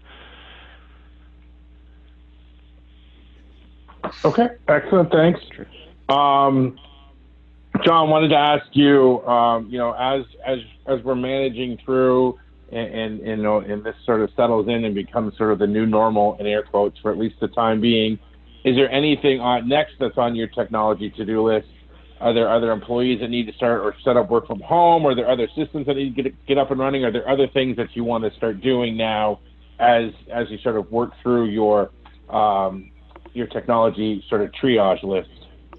Okay, excellent, thanks. Um, John, wanted to ask you, um, you know, as as as we're managing through, and, and, and you know, and this sort of settles in and becomes sort of the new normal, in air quotes, for at least the time being, is there anything on next that's on your technology to-do list? Are there other employees that need to start or set up work from home? Are there other systems that need to get, get up and running? Are there other things that you want to start doing now as as you sort of work through your um, your technology sort of triage list?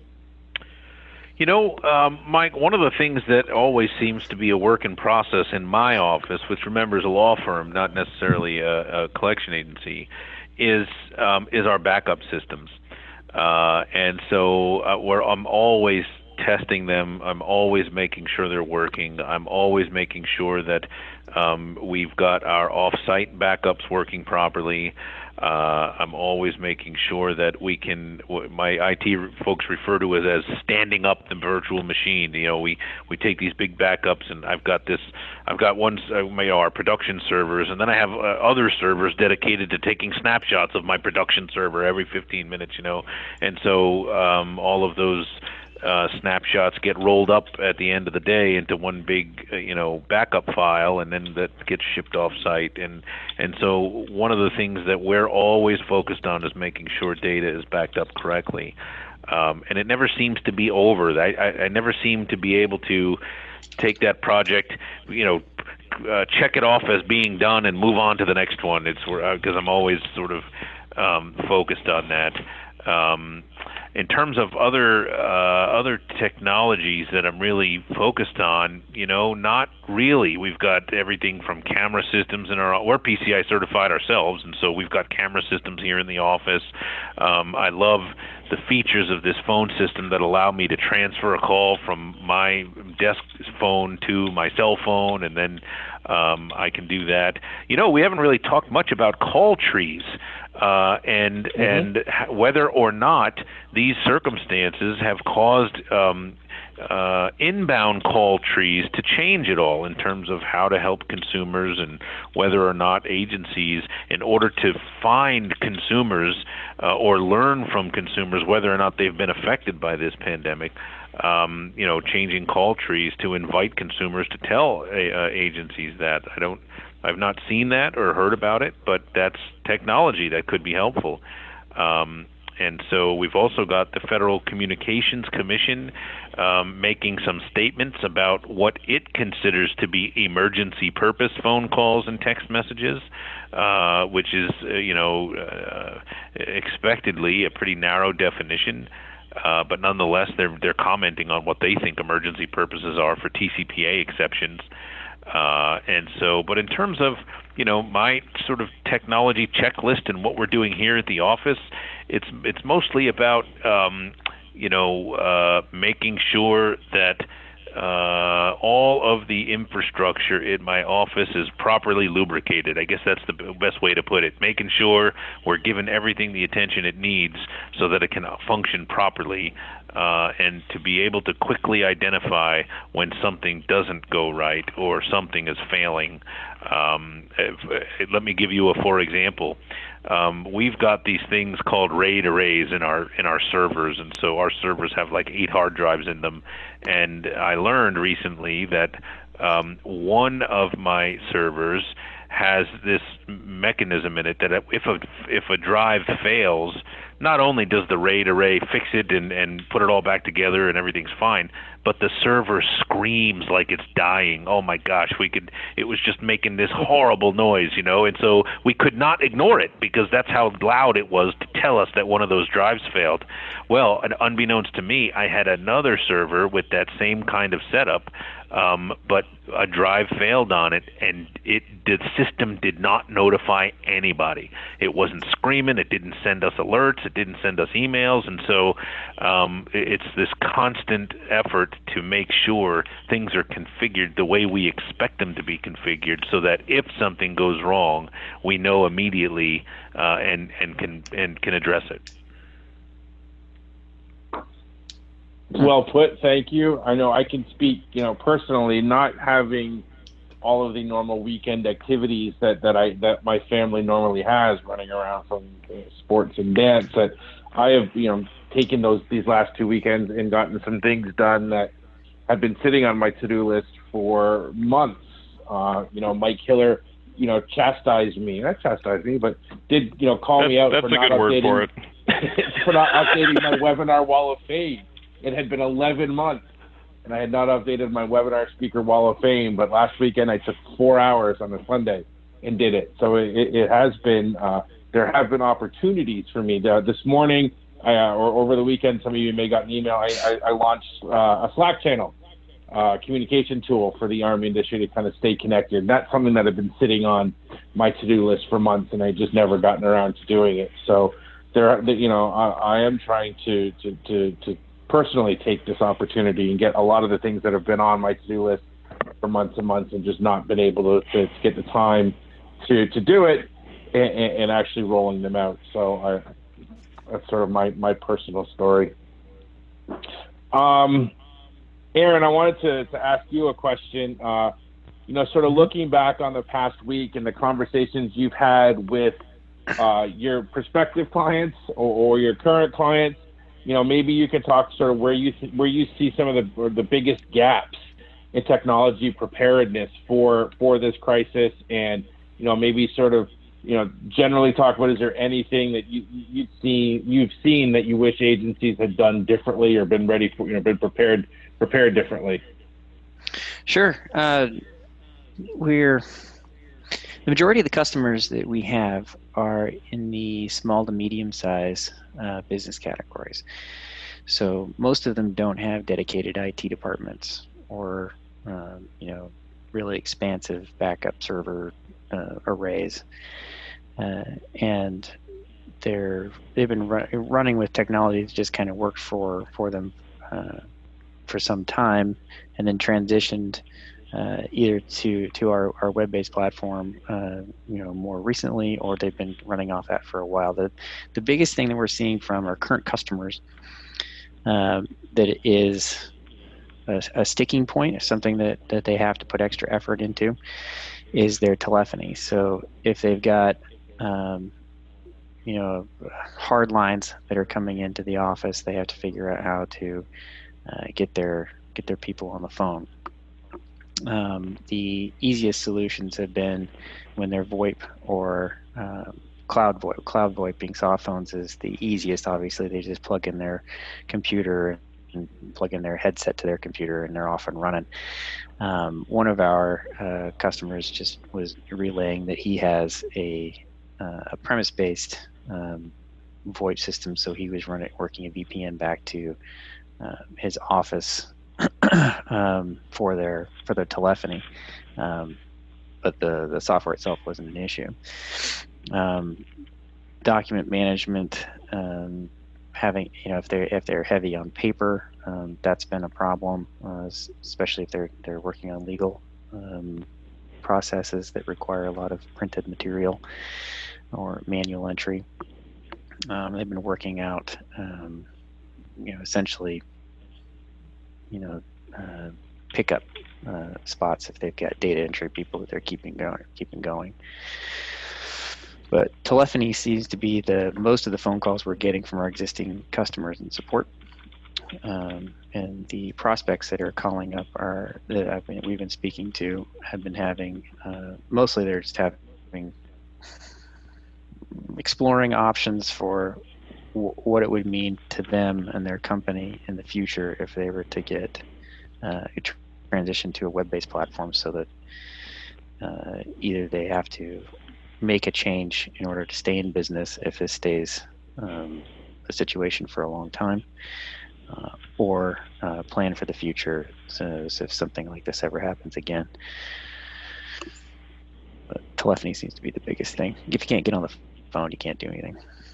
You know, um, Mike, one of the things that always seems to be a work in process in my office, which remember is a law firm, not necessarily a, a collection agency, is um, is our backup systems. Uh, and so uh, we're, I'm always testing them. I'm always making sure they're working. I'm always making sure that um, we've got our off-site backups working properly. Uh, I'm always making sure that we can, my I T folks refer to it as standing up the virtual machine. You know, we, we take these big backups, and I've got this, I've got one, uh, you know, our production servers, and then I have uh, other servers dedicated to taking snapshots of my production server every fifteen minutes, you know. And so um, all of those Uh, snapshots get rolled up at the end of the day into one big, uh, you know, backup file, and then that gets shipped off site. And and so one of the things that we're always focused on is making sure data is backed up correctly. Um, and it never seems to be over. I, I, I never seem to be able to take that project, you know, uh, check it off as being done and move on to the next one. It's because uh, I'm always sort of um, focused on that. Um, in terms of other uh, other technologies that I'm really focused on, you know, not really. We've got everything from camera systems in our, we're P C I certified ourselves, and so we've got camera systems here in the office. Um, I love the features of this phone system that allow me to transfer a call from my desk phone to my cell phone, and then um, I can do that. You know, we haven't really talked much about call trees. Uh, and mm-hmm. and whether or not these circumstances have caused um, uh, inbound call trees to change at all in terms of how to help consumers, and whether or not agencies, in order to find consumers uh, or learn from consumers whether or not they've been affected by this pandemic, um, you know, changing call trees to invite consumers to tell uh, agencies that. I don't. I've not seen that or heard about it, but that's technology that could be helpful. Um, and so we've also got the Federal Communications Commission um, making some statements about what it considers to be emergency purpose phone calls and text messages, uh, which is, uh, you know, uh, expectedly a pretty narrow definition. Uh, but nonetheless, they're they're commenting on what they think emergency purposes are for T C P A exceptions. Uh, and so, but in terms of, you know, my sort of technology checklist and what we're doing here at the office, it's it's mostly about, um, you know, uh, making sure that uh, all of the infrastructure in my office is properly lubricated. I guess that's the best way to put it. Making sure we're giving everything the attention it needs so that it can function properly, uh, and to be able to quickly identify when something doesn't go right or something is failing. Um, if, if, let me give you a for example. Um, we've got these things called RAID arrays in our in our servers, and so our servers have like eight hard drives in them. And I learned recently that um, one of my servers has this mechanism in it that if a if a drive fails, not only does the RAID array fix it and, and put it all back together and everything's fine, but the server screams like it's dying. Oh my gosh, we could it was just making this horrible noise, you know, and so we could not ignore it because that's how loud it was to tell us that one of those drives failed. Well, unbeknownst to me, I had another server with that same kind of setup, um, but a drive failed on it, and it the system did not notify anybody. It wasn't screaming, it didn't send us alerts, it didn't send us emails, and so um, it's this constant effort to make sure things are configured the way we expect them to be configured, so that if something goes wrong, we know immediately uh, and and can and can address it. Well put, thank you. I know I can speak, you know, personally, not having all of the normal weekend activities that, that I that my family normally has, running around from sports and dance, that I have, you know, taken those these last two weekends and gotten some things done that have been sitting on my to-do list for months. Uh, you know, Mike Hiller, you know, chastised me, not chastised me, but did, you know, call that's, me out that's for a not good word updating, for it. for not updating my webinar wall of fame. It had been eleven months, and I had not updated my webinar speaker wall of fame. But last weekend, I took four hours on a Sunday and did it. So it, it has been, uh, there have been opportunities for me. The, this morning, I, uh, or over the weekend, some of you may have got an email. I, I, I launched uh, a Slack channel, uh, communication tool for the Army industry to kind of stay connected. That's something that had been sitting on my to-do list for months, and I just never gotten around to doing it. So there, you know, I, I am trying to to to, to personally take this opportunity and get a lot of the things that have been on my to-do list for months and months and just not been able to, to, to get the time to, to do it and, and actually rolling them out. So I, that's sort of my, my personal story. Um, Aaron, I wanted to, to ask you a question. Uh, you know, sort of looking back on the past week and the conversations you've had with uh, your prospective clients or, or your current clients, you know, maybe you can talk sort of where you th- where you see some of the or the biggest gaps in technology preparedness for for this crisis, and you know, maybe sort of, you know, generally talk about, is there anything that you you've seen you've seen that you wish agencies had done differently or been ready for, you know, been prepared prepared differently? Sure. Uh, we're the majority of the customers that we have are in the small to medium size uh, business categories. So most of them don't have dedicated I T departments or um, you know, really expansive backup server uh, arrays, uh, and they're they've been run, running with technology that just kind of worked for for them uh, for some time, and then transitioned Uh, either to to our, our web-based platform, uh, you know, more recently, or they've been running off that for a while. The the biggest thing that we're seeing from our current customers uh, that is a, a sticking point, something that, that they have to put extra effort into, is their telephony. So if they've got um, you know, hard lines that are coming into the office, they have to figure out how to uh, get their get their people on the phone. Um, the easiest solutions have been when they're VoIP or um, cloud VoIP. Cloud VoIPing soft phones is the easiest. Obviously, they just plug in their computer and plug in their headset to their computer, and they're off and running. Um, one of our uh, customers just was relaying that he has a, uh, a premise-based um, VoIP system, so he was running working a V P N back to uh, his office um, for their for their telephony, um, but the the software itself wasn't an issue. Um, document management, um, having you know if they're if they're heavy on paper, um, that's been a problem, uh, especially if they're they're working on legal um, processes that require a lot of printed material or manual entry. Um, they've been working out, um, you know, essentially, you know, uh, pickup uh, spots if they've got data entry people that they're keeping going, keeping going. But telephony seems to be the most of the phone calls we're getting from our existing customers and support. Um, and the prospects that are calling up are that I've been, we've been speaking to have been having uh, mostly they're just having exploring options for w- what it would mean to them and their company in the future if they were to get uh, a tr- transition to a web-based platform, so that uh, either they have to make a change in order to stay in business if this stays um, a situation for a long time, uh, or uh, plan for the future, so, so if something like this ever happens again. But telephony seems to be the biggest thing. If you can't get on the phone, you can't do anything.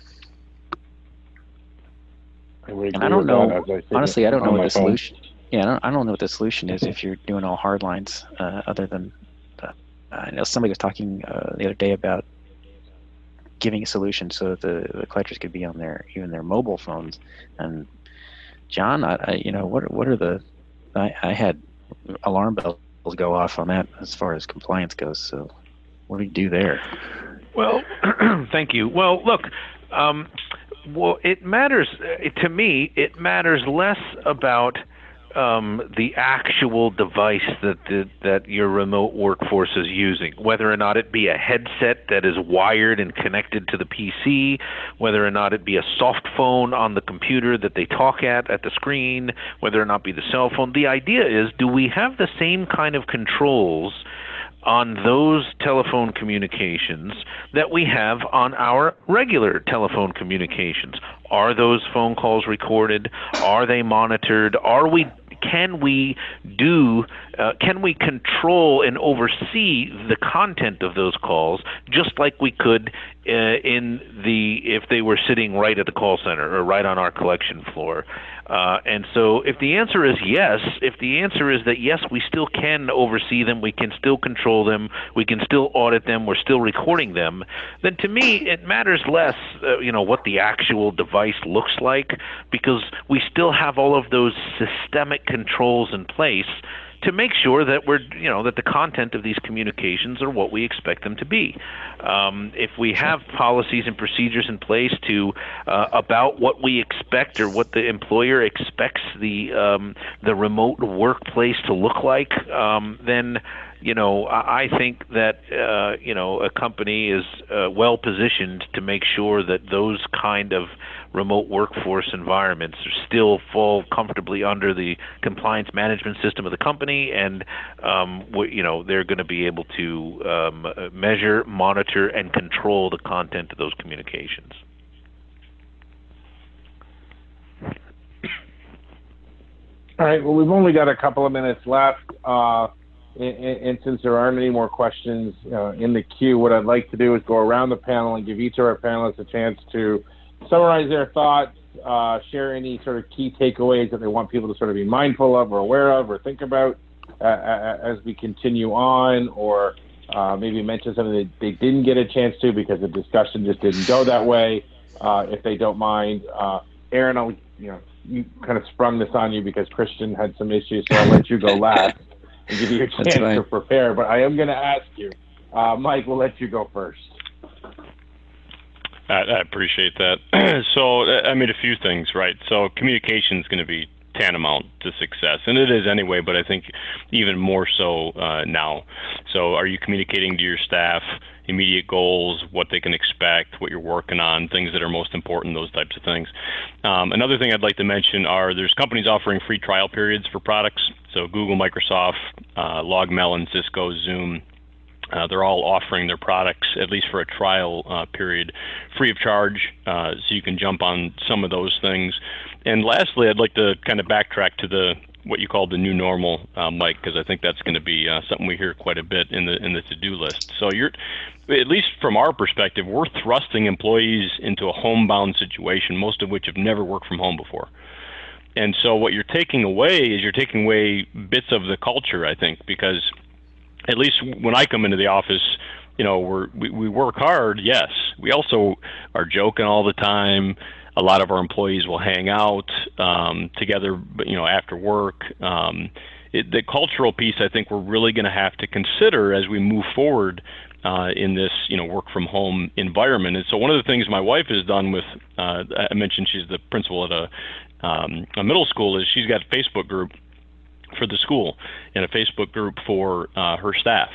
I would And agree I don't with know, that, as I say honestly, I don't on know what my the phone. solution, yeah, I don't, I don't know what the solution is if you're doing all hard lines, uh, other than, uh, I know somebody was talking uh, the other day about giving a solution so that the, the collectors could be on their, even their mobile phones. And John, I, I you know, what, what are the, I, I had alarm bells go off on that as far as compliance goes. So what do you do there? Well, thank you. Well, look, um, well, it matters uh, to me. It matters less about um, the actual device that the, that your remote workforce is using, whether or not it be a headset that is wired and connected to the P C, whether or not it be a soft phone on the computer that they talk at at the screen, whether or not be the cell phone. The idea is, do we have the same kind of controls on those telephone communications that we have on our regular telephone communications? Are those phone calls recorded? Are they monitored? Are we can we do uh, can we control and oversee the content of those calls just like we could uh, in the if they were sitting right at the call center or right on our collection floor? Uh, and so if the answer is yes, if the answer is that yes, we still can oversee them, we can still control them, we can still audit them, we're still recording them, then to me it matters less, uh, you know, what the actual device looks like, because we still have all of those systemic controls in place to make sure that we're, you know, that the content of these communications are what we expect them to be. Um, if we have policies and procedures in place to uh, about what we expect or what the employer expects the um, the remote workplace to look like, um, then, you know, I think that uh, you know, a company is uh, well positioned to make sure that those kind of remote workforce environments still fall comfortably under the compliance management system of the company, and um, you know, they're going to be able to um, measure, monitor, and control the content of those communications. All right. Well, we've only got a couple of minutes left, uh, and, and since there aren't any more questions uh, in the queue, what I'd like to do is go around the panel and give each of our panelists a chance to summarize their thoughts, uh, share any sort of key takeaways that they want people to sort of be mindful of or aware of or think about uh, as we continue on, or uh, maybe mention something that they didn't get a chance to because the discussion just didn't go that way, uh, if they don't mind. Uh, Aaron, I'll, you know, you kind of sprung this on you because Christian had some issues, so I'll let you go last and give you a chance to prepare, but I am going to ask you. Uh, Mike, we'll let you go first. I, I appreciate that. So, I mean, a few things, right? So communication is going to be tantamount to success, and it is anyway, but I think even more so uh, now. So are you communicating to your staff immediate goals, what they can expect, what you're working on, things that are most important, those types of things. Um, another thing I'd like to mention are there's companies offering free trial periods for products. So Google, Microsoft, uh, LogMelon, Cisco, Zoom, Uh, they're all offering their products, at least for a trial uh, period, free of charge, uh, so you can jump on some of those things. And lastly, I'd like to kind of backtrack to the what you call the new normal, uh, Mike, because I think that's going to be uh, something we hear quite a bit in the in the to-do list. So you're, at least from our perspective, we're thrusting employees into a homebound situation, most of which have never worked from home before. And so what you're taking away is you're taking away bits of the culture, I think, because at least when I come into the office, you know, we're, we, we work hard, yes. We also are joking all the time. A lot of our employees will hang out um, together, you know, after work. Um, it, the cultural piece, I think we're really going to have to consider as we move forward uh, in this, you know, work from home environment. And so one of the things my wife has done with, uh, I mentioned she's the principal at a, um, a middle school, is she's got a Facebook group for the school and a Facebook group for uh, her staff.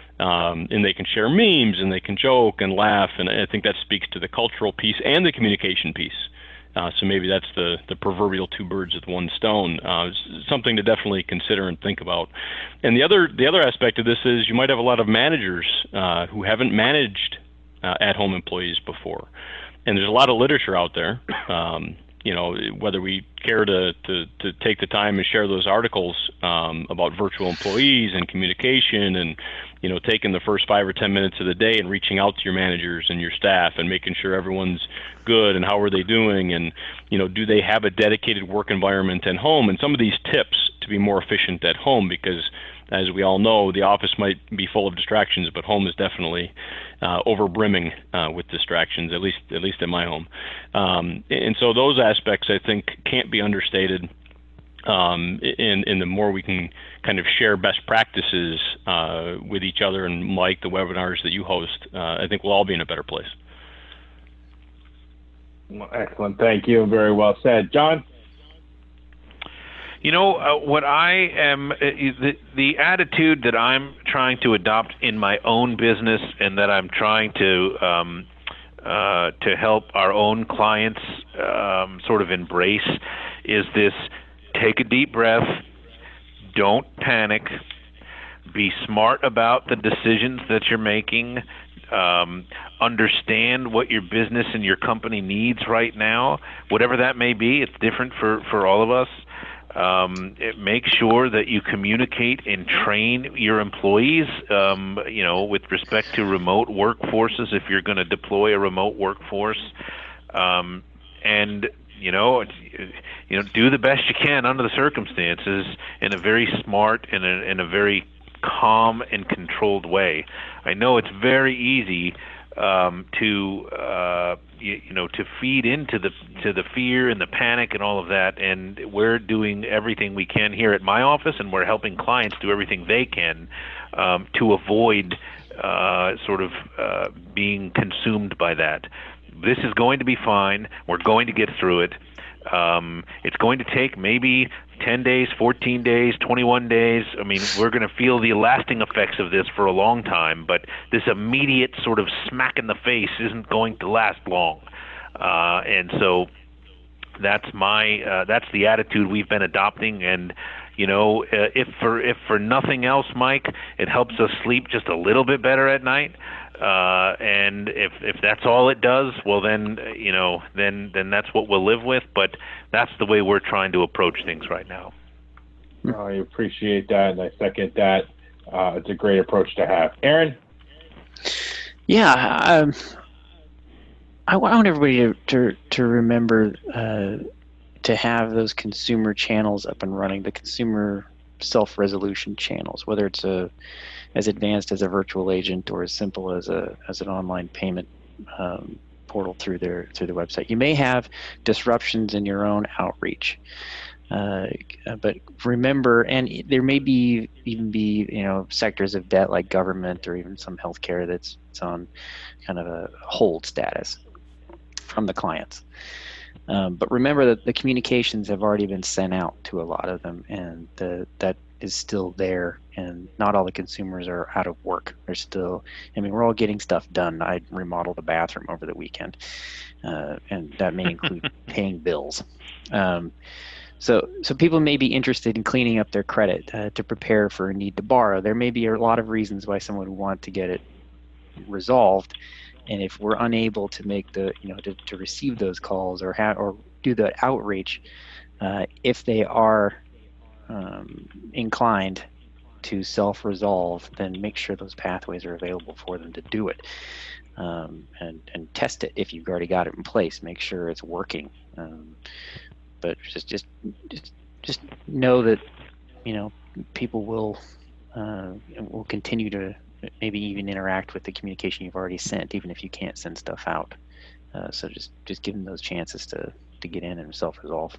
Um, and they can share memes and they can joke and laugh. And I think that speaks to the cultural piece and the communication piece. Uh, so maybe that's the, the proverbial two birds with one stone. Uh, something to definitely consider and think about. And the other the other aspect of this is you might have a lot of managers uh, who haven't managed uh, at-home employees before. And there's a lot of literature out there. Um, you know, whether we care to, to, to take the time and share those articles um, about virtual employees and communication and, you know, taking the first five or ten minutes of the day and reaching out to your managers and your staff and making sure everyone's good and how are they doing and, you know, do they have a dedicated work environment at home, and some of these tips to be more efficient at home, because as we all know, the office might be full of distractions, but home is definitely uh, over brimming uh, with distractions, at least at least in my home. Um, and so those aspects, I think, can't be understated. Um, and, and the more we can kind of share best practices uh, with each other, and Mike, the webinars that you host, uh, I think we'll all be in a better place. Well, excellent. Thank you. Very well said. John? You know, uh, what I am, uh, the, the attitude that I'm trying to adopt in my own business and that I'm trying to um, uh, to help our own clients um, sort of embrace is this: take a deep breath, don't panic, be smart about the decisions that you're making, um, understand what your business and your company needs right now, whatever that may be. It's different for, for all of us. Um, it, make sure that you communicate and train your employees, um, you know, with respect to remote workforces, if you're going to deploy a remote workforce. Um, and, you know, you know, do the best you can under the circumstances in a very smart and in, in a very calm and controlled way. I know it's very easy um, to, uh, you, you know, to feed into the to the fear and the panic and all of that. And we're doing everything we can here at my office, and we're helping clients do everything they can um, to avoid uh, sort of uh, being consumed by that. This is going to be fine. We're going to get through it. Um, it's going to take maybe ten days, fourteen days, twenty-one days. I mean, we're going to feel the lasting effects of this for a long time, but this immediate sort of smack in the face isn't going to last long. Uh, and so that's my, uh, that's the attitude we've been adopting. And, you know, uh, if for, if for nothing else, Mike, it helps us sleep just a little bit better at night. Uh, and if, if that's all it does, well then, you know, then, then that's what we'll live with. But that's the way we're trying to approach things right now. I appreciate that, and I second that. Uh, it's a great approach to have. Aaron? Yeah, um, I want everybody to, to, to remember uh, to have those consumer channels up and running, the consumer self-resolution channels, whether it's a as advanced as a virtual agent or as simple as a as an online payment um, portal through their through the website. You may have disruptions in your own outreach, uh, but remember, and there may be even be you know sectors of debt like government or even some healthcare that's it's on kind of a hold status from the clients. Um, but remember that the communications have already been sent out to a lot of them, and the, that is still there, and not all the consumers are out of work. They're still, I mean, we're all getting stuff done. I remodeled a bathroom over the weekend, uh, and that may include paying bills. Um, so, so people may be interested in cleaning up their credit uh, to prepare for a need to borrow. There may be a lot of reasons why someone would want to get it resolved. And if we're unable to make the, you know, to, to receive those calls or have, or do the outreach, uh, if they are um, inclined to self-resolve, then make sure those pathways are available for them to do it, um, and and test it if you've already got it in place. Make sure it's working. Um, but just just just just know that, you know, people will uh, will continue to maybe even interact with the communication you've already sent, even if you can't send stuff out. Uh, so just just give them those chances to to get in and self-resolve.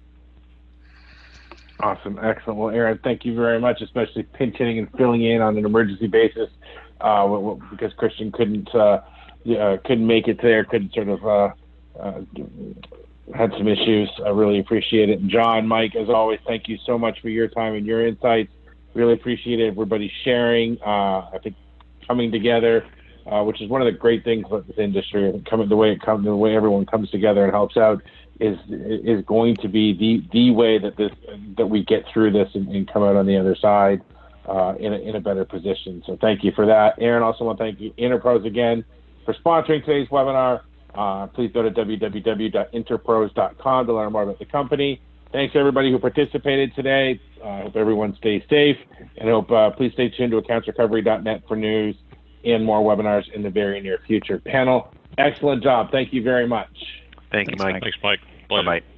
Awesome, excellent. Well, Aaron, thank you very much, especially pinch hitting and filling in on an emergency basis, uh, because Christian couldn't uh, uh, couldn't make it there, couldn't sort of uh, uh, had some issues. I really appreciate it. And John, Mike, as always, thank you so much for your time and your insights. Really appreciate everybody sharing. Uh, I think coming together, uh, which is one of the great things about this industry, coming the way it comes, the way everyone comes together and helps out, is is going to be the the way that this that we get through this and, and come out on the other side uh, in a, in a better position. So thank you for that, Aaron. Also want to thank you, Interpros, again for sponsoring today's webinar. Uh, please go to w w w dot interpros dot com to learn more about the company. Thanks everybody who participated today. I uh, hope everyone stays safe, and hope uh, please stay tuned to accounts recovery dot net for news and more webinars in the very near future. Panel, excellent job. Thank you very much. Thank you, Thanks, Mike. Mike. Thanks, Mike. Bye-bye.